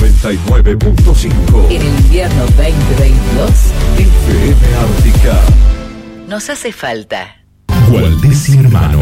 99.5 En el invierno 2022 FM Ártica. nos hace falta Gualdés y Hermanos.